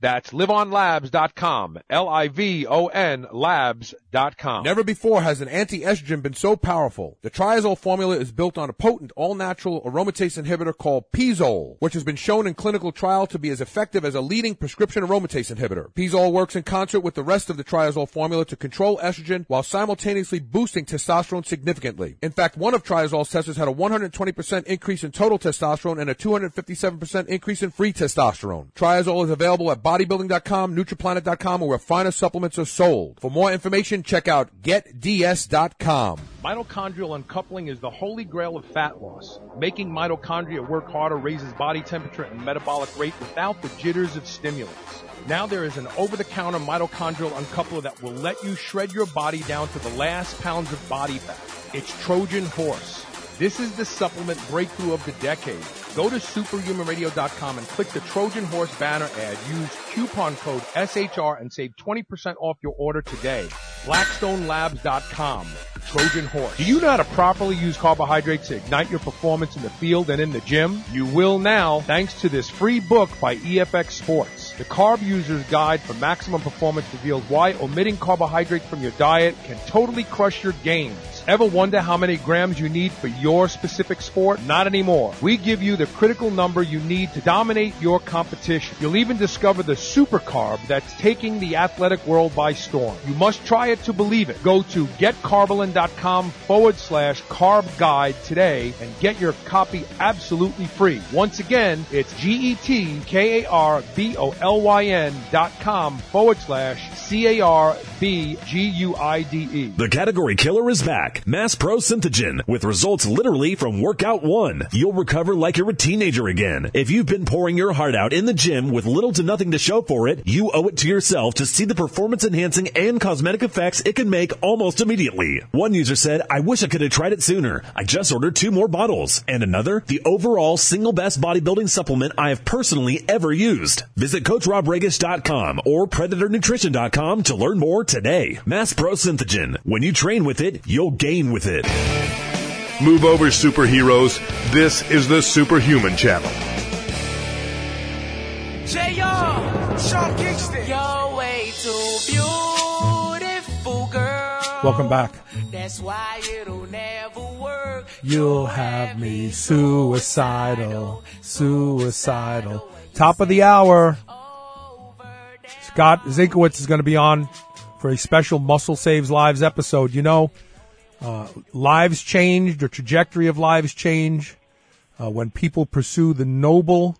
That's livonlabs.com, Livon labs.com. Never before has an anti-estrogen been so powerful. The triazole formula is built on a potent, all-natural aromatase inhibitor called Pizole, which has been shown in clinical trial to be as effective as a leading prescription aromatase inhibitor. Pizole works in concert with the rest of the triazole formula to control estrogen while simultaneously boosting testosterone significantly. In fact, one of triazole's testers had a 120% increase in total testosterone and a 257% increase in free testosterone. Triazole is available at bodybuilding.com, nutriplanet.com, or where finer supplements are sold. For more information, check out getds.com. Mitochondrial uncoupling is the holy grail of fat loss. Making mitochondria work harder raises body temperature and metabolic rate without the jitters of stimulants. Now there is an over-the-counter mitochondrial uncoupler that will let you shred your body down to the last pounds of body fat. It's Trojan Horse. This is the supplement breakthrough of the decade. Go to superhumanradio.com and click the Trojan Horse banner ad. Use coupon code SHR and save 20% off your order today. BlackstoneLabs.com. Trojan Horse. Do you know how to properly use carbohydrates to ignite your performance in the field and in the gym? You will now, thanks to this free book by EFX Sports. The Carb User's Guide for Maximum Performance reveals why omitting carbohydrates from your diet can totally crush your gains. Ever wonder how many grams you need for your specific sport? Not anymore. We give you the critical number you need to dominate your competition. You'll even discover the super carb that's taking the athletic world by storm. You must try it to believe it. Go to getcarbolyn.com/carb guide today and get your copy absolutely free. Once again, it's GETKARBOLYN.com/CARBGUIDE. The category killer is back. Mass Pro Synthegen, with results literally from Workout 1. You'll recover like you're a teenager again. If you've been pouring your heart out in the gym with little to nothing to show for it, you owe it to yourself to see the performance-enhancing and cosmetic effects it can make almost immediately. One user said, "I wish I could have tried it sooner. I just ordered 2 more bottles." And another, "The overall single best bodybuilding supplement I have personally ever used." Visit CoachRobRegish.com or PredatorNutrition.com to learn more today. Mass Pro Synthegen. When you train with it, you'll gain with it. Move over, superheroes. This is the Superhuman Channel. J.R. Sean Kingston. You're way too beautiful, girl. Welcome back. That's why it'll never work. You'll have me suicidal. Top of the hour. Scott Zinkowitz is going to be on for a special Muscle Saves Lives episode. You know, lives change, the trajectory of lives change when people pursue the noble.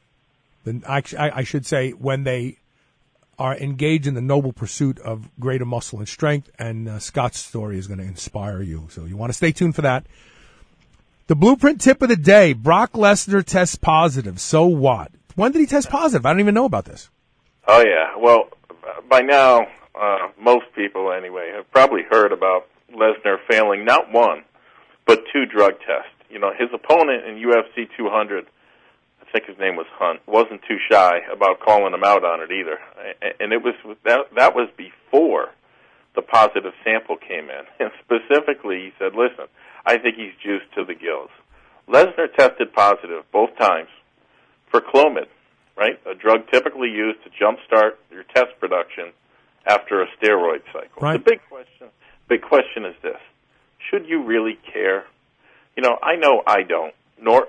I should say when they are engaged in the noble pursuit of greater muscle and strength, and Scott's story is going to inspire you. So you want to stay tuned for that. The Blueprint tip of the day, Brock Lesnar tests positive. So what? When did he test positive? I don't even know about this. Oh, yeah. Well, by now, most people anyway have probably heard about Lesnar failing not 1, but 2 drug tests. You know, his opponent in UFC 200, I think his name was Hunt, wasn't too shy about calling him out on it either. And it was that was before the positive sample came in. And specifically, he said, "Listen, I think he's juiced to the gills." Lesnar tested positive both times for Clomid, right? A drug typically used to jumpstart your test production after a steroid cycle. Right. The big question is this: should you really care? You know I don't. Nor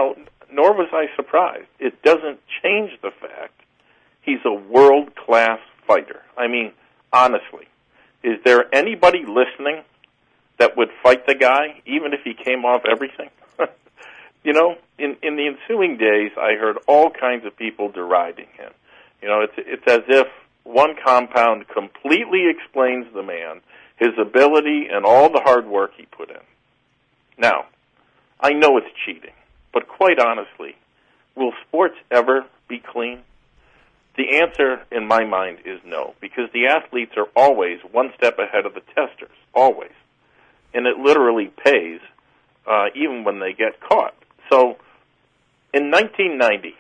was I surprised. It doesn't change the fact he's a world-class fighter. I mean, honestly, is there anybody listening that would fight the guy, even if he came off everything? You know, in the ensuing days, I heard all kinds of people deriding him. You know, it's as if one compound completely explains the man, his ability, and all the hard work he put in. Now, I know it's cheating, but quite honestly, will sports ever be clean? The answer, in my mind, is no, because the athletes are always one step ahead of the testers, always. And it literally pays, even when they get caught. So, in 1990,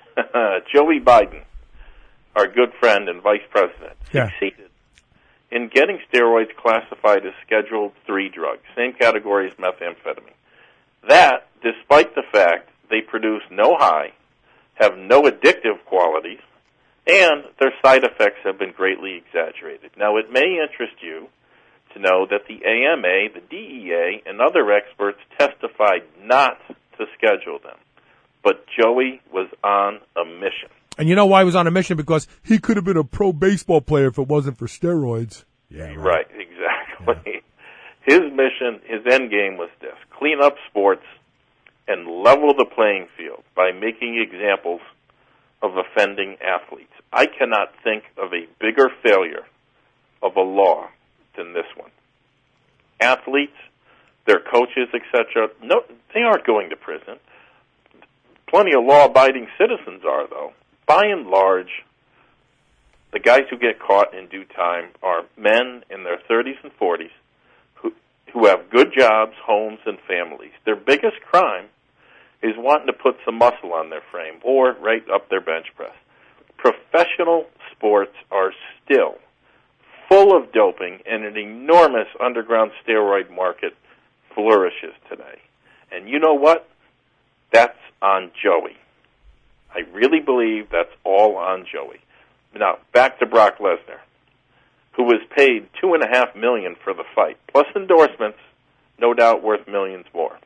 Joey Biden, our good friend and vice president, succeeded in getting steroids classified as Schedule III drugs, same category as methamphetamine. That, despite the fact they produce no high, have no addictive qualities, and their side effects have been greatly exaggerated. Now, it may interest you to know that the AMA, the DEA, and other experts testified not to schedule them. But Joey was on a mission. And you know why he was on a mission? Because he could have been a pro baseball player if it wasn't for steroids. Yeah, right, exactly. Yeah. His mission, his end game was this: clean up sports and level the playing field by making examples of offending athletes. I cannot think of a bigger failure of a law than this one. Athletes, their coaches, etc., no, they aren't going to prison. Plenty of law-abiding citizens are, though. By and large, the guys who get caught in due time are men in their 30s and 40s who have good jobs, homes, and families. Their biggest crime is wanting to put some muscle on their frame or right up their bench press. Professional sports are still full of doping, and an enormous underground steroid market flourishes today. And you know what? That's on Joey. I really believe that's all on Joey. Now, back to Brock Lesnar, who was paid $2.5 million for the fight, plus endorsements, no doubt worth millions more.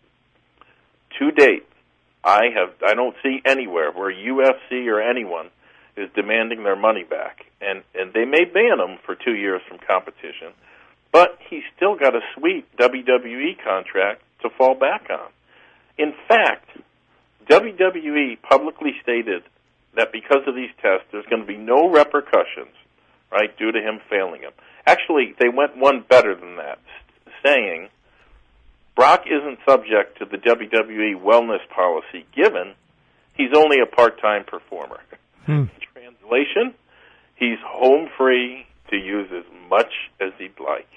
To date, I don't see anywhere where UFC or anyone is demanding their money back, and they may ban him for 2 years from competition, but he's still got a sweet WWE contract to fall back on. In fact, WWE publicly stated that because of these tests, there's going to be no repercussions, right, due to him failing him. Actually, they went one better than that, saying Brock isn't subject to the WWE wellness policy, given he's only a part-time performer. Translation, he's home free to use as much as he'd like.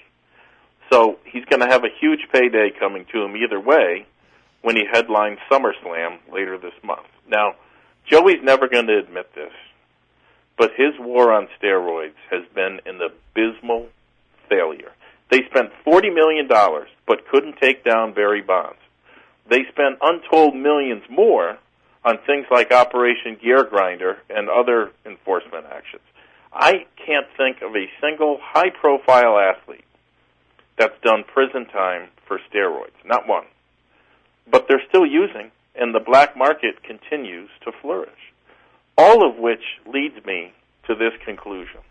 So he's going to have a huge payday coming to him either way when he headlines SummerSlam later this month. Now, Joey's never going to admit this, but his war on steroids has been an abysmal failure. They spent $40 million, but couldn't take down Barry Bonds. They spent untold millions more on things like Operation Gear Grinder and other enforcement actions. I can't think of a single high-profile athlete that's done prison time for steroids. Not one. But they're still using, and the black market continues to flourish. All of which leads me to this conclusion.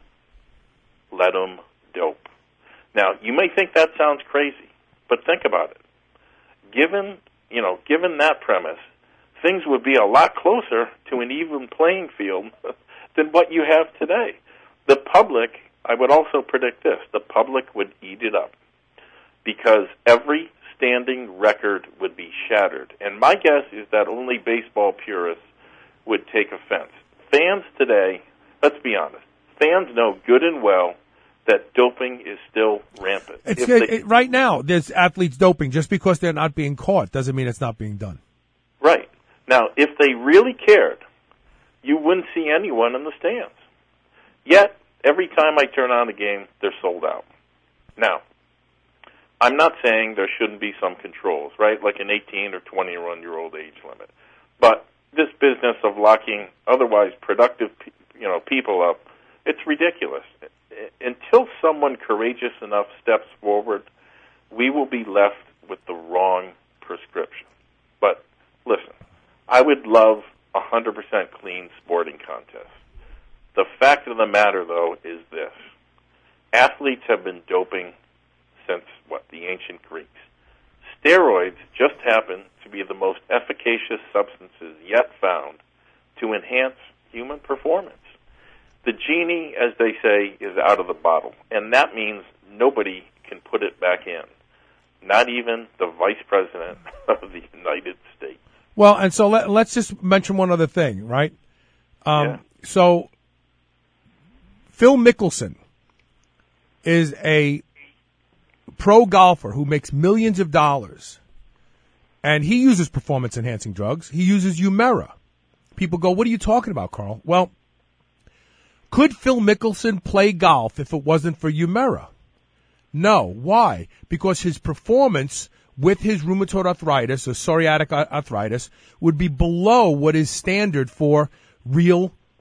Let them dope. Now, you may think that sounds crazy, but think about it. Given that premise, things would be a lot closer to an even playing field than what you have today. The public, I would also predict this, the public would eat it up because every standing record would be shattered. And my guess is that only baseball purists would take offense. Fans today, let's be honest, fans know good and well that doping is still rampant. Right now, there's athletes doping. Just because they're not being caught doesn't mean it's not being done. Right. Now, if they really cared, you wouldn't see anyone in the stands. Yet, every time I turn on the game, they're sold out. Now, I'm not saying there shouldn't be some controls, right, like an 18 or 21-year-old age limit. But this business of locking otherwise productive people up, it's ridiculous. Until someone courageous enough steps forward, we will be left with the wrong prescription. But listen, I would love 100% clean sporting contests. The fact of the matter, though, is this. Athletes have been doping since, the ancient Greeks. Steroids just happen to be the most efficacious substances yet found to enhance human performance. The genie, as they say, is out of the bottle, and that means nobody can put it back in, not even the Vice President of the United States. Well, and so let's just mention one other thing, right? So Phil Mickelson is a pro golfer who makes millions of dollars, and he uses performance-enhancing drugs. He uses Humira. People go, what are you talking about, Carl? Well, could Phil Mickelson play golf if it wasn't for Humira? No. Why? Because his performance with his rheumatoid arthritis or psoriatic arthritis would be below what is standard for real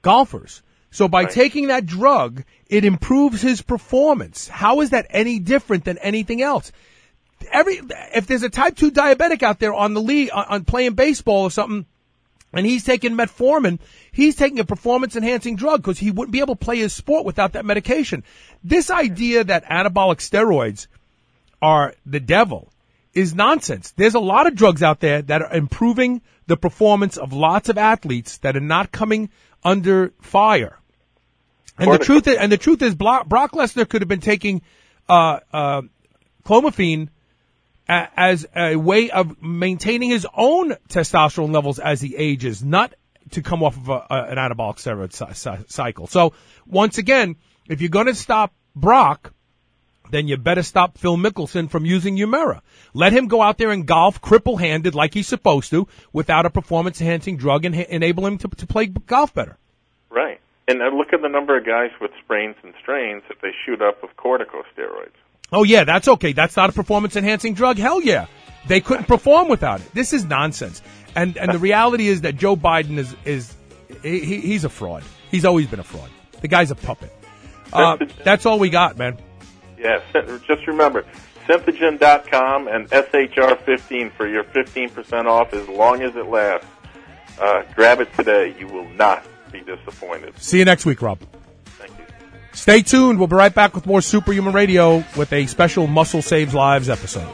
golfers. So by taking that drug, it improves his performance. How is that any different than anything else? If there's a type 2 diabetic out there on the league, on playing baseball or something, and he's taking metformin, he's taking a performance-enhancing drug because he wouldn't be able to play his sport without that medication. This idea that anabolic steroids are the devil is nonsense. There's a lot of drugs out there that are improving the performance of lots of athletes that are not coming under fire. And the truth is, Brock Lesnar could have been taking clomiphene as a way of maintaining his own testosterone levels as he ages, not to come off of an anabolic steroid cycle. So once again, if you're going to stop Brock, then you better stop Phil Mickelson from using Humira. Let him go out there and golf cripple-handed like he's supposed to without a performance-enhancing drug and enable him to play golf better. Right. And look at the number of guys with sprains and strains that they shoot up with corticosteroids. Oh, yeah, that's okay. That's not a performance-enhancing drug? Hell yeah. They couldn't perform without it. This is nonsense. And the reality is that Joe Biden he's a fraud. He's always been a fraud. The guy's a puppet. That's all we got, man. Yeah, just remember, Synthogen.com and SHR15 for your 15% off as long as it lasts. Grab it today. You will not be disappointed. See you next week, Rob. Thank you. Stay tuned. We'll be right back with more Superhuman Radio with a special Muscle Saves Lives episode.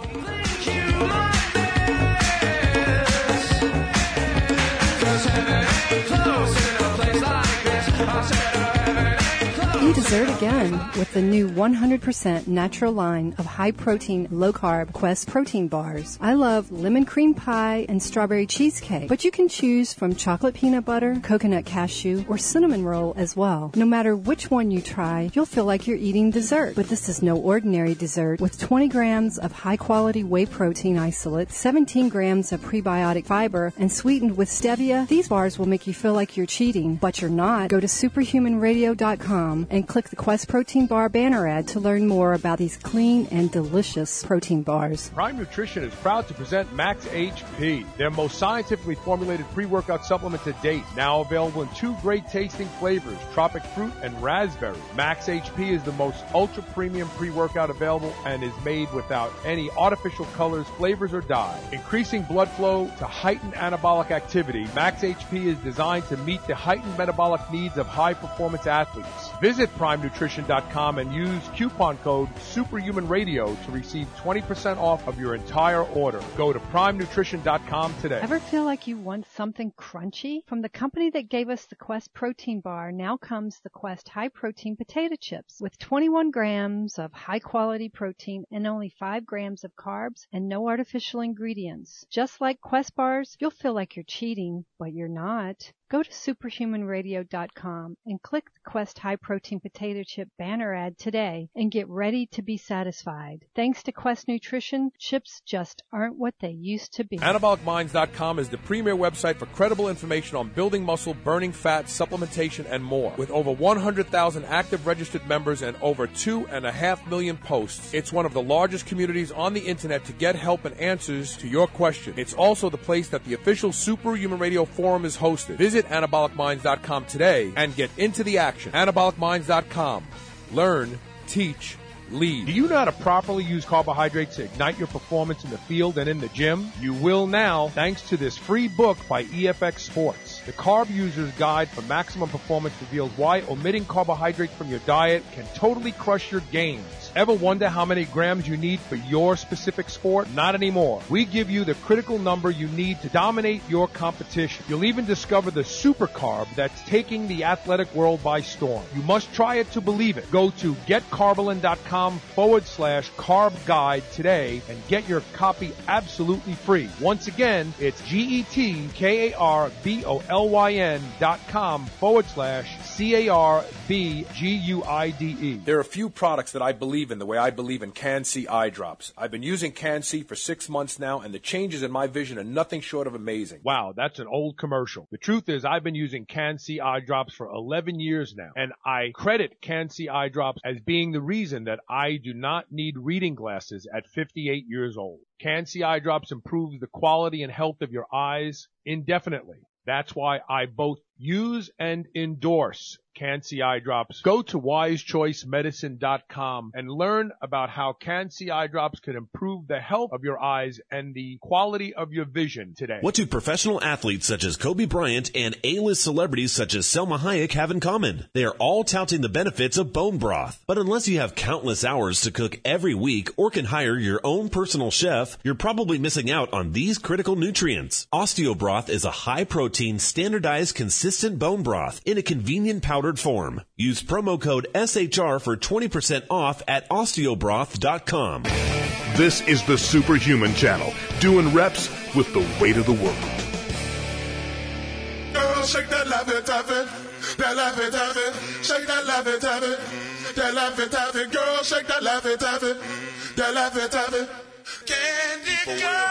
Eat dessert again with the new 100% natural line of high-protein, low-carb Quest protein bars. I love lemon cream pie and strawberry cheesecake, but you can choose from chocolate peanut butter, coconut cashew, or cinnamon roll as well. No matter which one you try, you'll feel like you're eating dessert. But this is no ordinary dessert. With 20 grams of high-quality whey protein isolate, 17 grams of prebiotic fiber, and sweetened with stevia, these bars will make you feel like you're cheating, but you're not. Go to superhumanradio.com and click the Quest Protein Bar banner ad to learn more about these clean and delicious protein bars. Prime Nutrition is proud to present Max HP, their most scientifically formulated pre-workout supplement to date. Now available in 2 great tasting flavors, tropic fruit and raspberry. Max HP is the most ultra-premium pre-workout available and is made without any artificial colors, flavors, or dye. Increasing blood flow to heighten anabolic activity, Max HP is designed to meet the heightened metabolic needs of high-performance athletes. Visit PrimeNutrition.com and use coupon code SuperhumanRadio to receive 20% off of your entire order. Go to PrimeNutrition.com today. Ever feel like you want something crunchy? From the company that gave us the Quest Protein Bar, now comes the Quest High Protein Potato Chips with 21 grams of high-quality protein and only 5 grams of carbs and no artificial ingredients. Just like Quest bars, you'll feel like you're cheating, but you're not. Go to superhumanradio.com and click the Quest High Protein Potato Chip banner ad today and get ready to be satisfied. Thanks to Quest Nutrition, chips just aren't what they used to be. AnabolicMinds.com is the premier website for credible information on building muscle, burning fat, supplementation, and more. With over 100,000 active registered members and over 2.5 million posts, it's one of the largest communities on the internet to get help and answers to your questions. It's also the place that the official Superhuman Radio Forum is hosted. Visit AnabolicMinds.com today and get into the action. AnabolicMinds.com. Learn, teach, lead. Do you know how to properly use carbohydrates to ignite your performance in the field and in the gym? You will now, thanks to this free book by EFX Sports. The Carb User's Guide for Maximum Performance reveals why omitting carbohydrates from your diet can totally crush your gains. Ever wonder how many grams you need for your specific sport? Not anymore. We give you the critical number you need to dominate your competition. You'll even discover the super carb that's taking the athletic world by storm. You must try it to believe it. Go to getcarbolin.com/carb guide today and get your copy absolutely free. Once again, it's GetKarbolin.com/CARBGUIDE. There are a few products that I believe in the way I believe in Can-C eye drops. I've been using Can-C for 6 months now, and the changes in my vision are nothing short of amazing. Wow, that's an old commercial. The truth is I've been using Can-C eye drops for 11 years now, and I credit Can-C eye drops as being the reason that I do not need reading glasses at 58 years old. Can-C eye drops improves the quality and health of your eyes indefinitely. That's why I both Use and endorse Can-C Eye Drops. Go to wisechoicemedicine.com and learn about how Can-C Eye Drops can improve the health of your eyes and the quality of your vision today. What do professional athletes such as Kobe Bryant and A-list celebrities such as Selma Hayek have in common? They are all touting the benefits of bone broth. But unless you have countless hours to cook every week or can hire your own personal chef, you're probably missing out on these critical nutrients. Osteobroth is a high-protein, standardized, consistent bone broth in a convenient powdered form. Use promo code SHR for 20% off at osteobroth.com. This is the Superhuman Channel, doing reps with the weight of the world. Girl, shake that laffy-taffy, that laffy-taffy, shake that laffy-taffy, that laffy-taffy, girl, shake that laffy-taffy, that laffy-taffy, candy girl.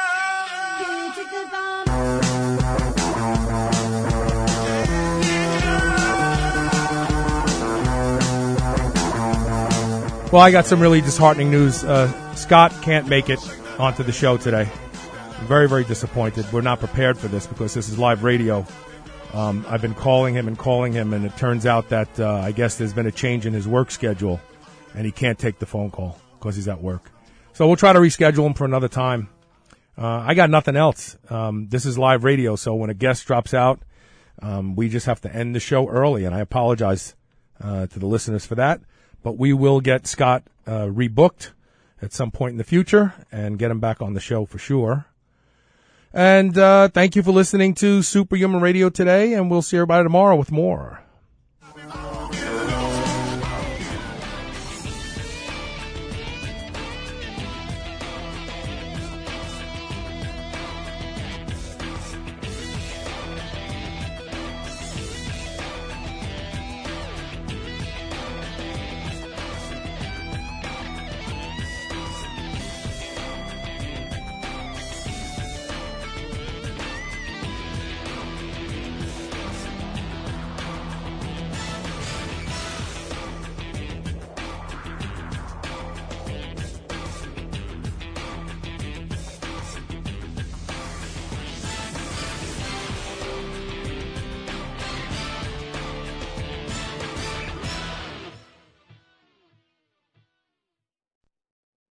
Well, I got some really disheartening news. Scott can't make it onto the show today. I'm very, very disappointed. We're not prepared for this because this is live radio. I've been calling him, and it turns out that I guess there's been a change in his work schedule, and he can't take the phone call because he's at work. So we'll try to reschedule him for another time. I got nothing else. This is live radio, so when a guest drops out, we just have to end the show early, and I apologize to the listeners for that. But we will get Scott rebooked at some point in the future and get him back on the show for sure. And thank you for listening to Superhuman Radio today, and we'll see everybody tomorrow with more.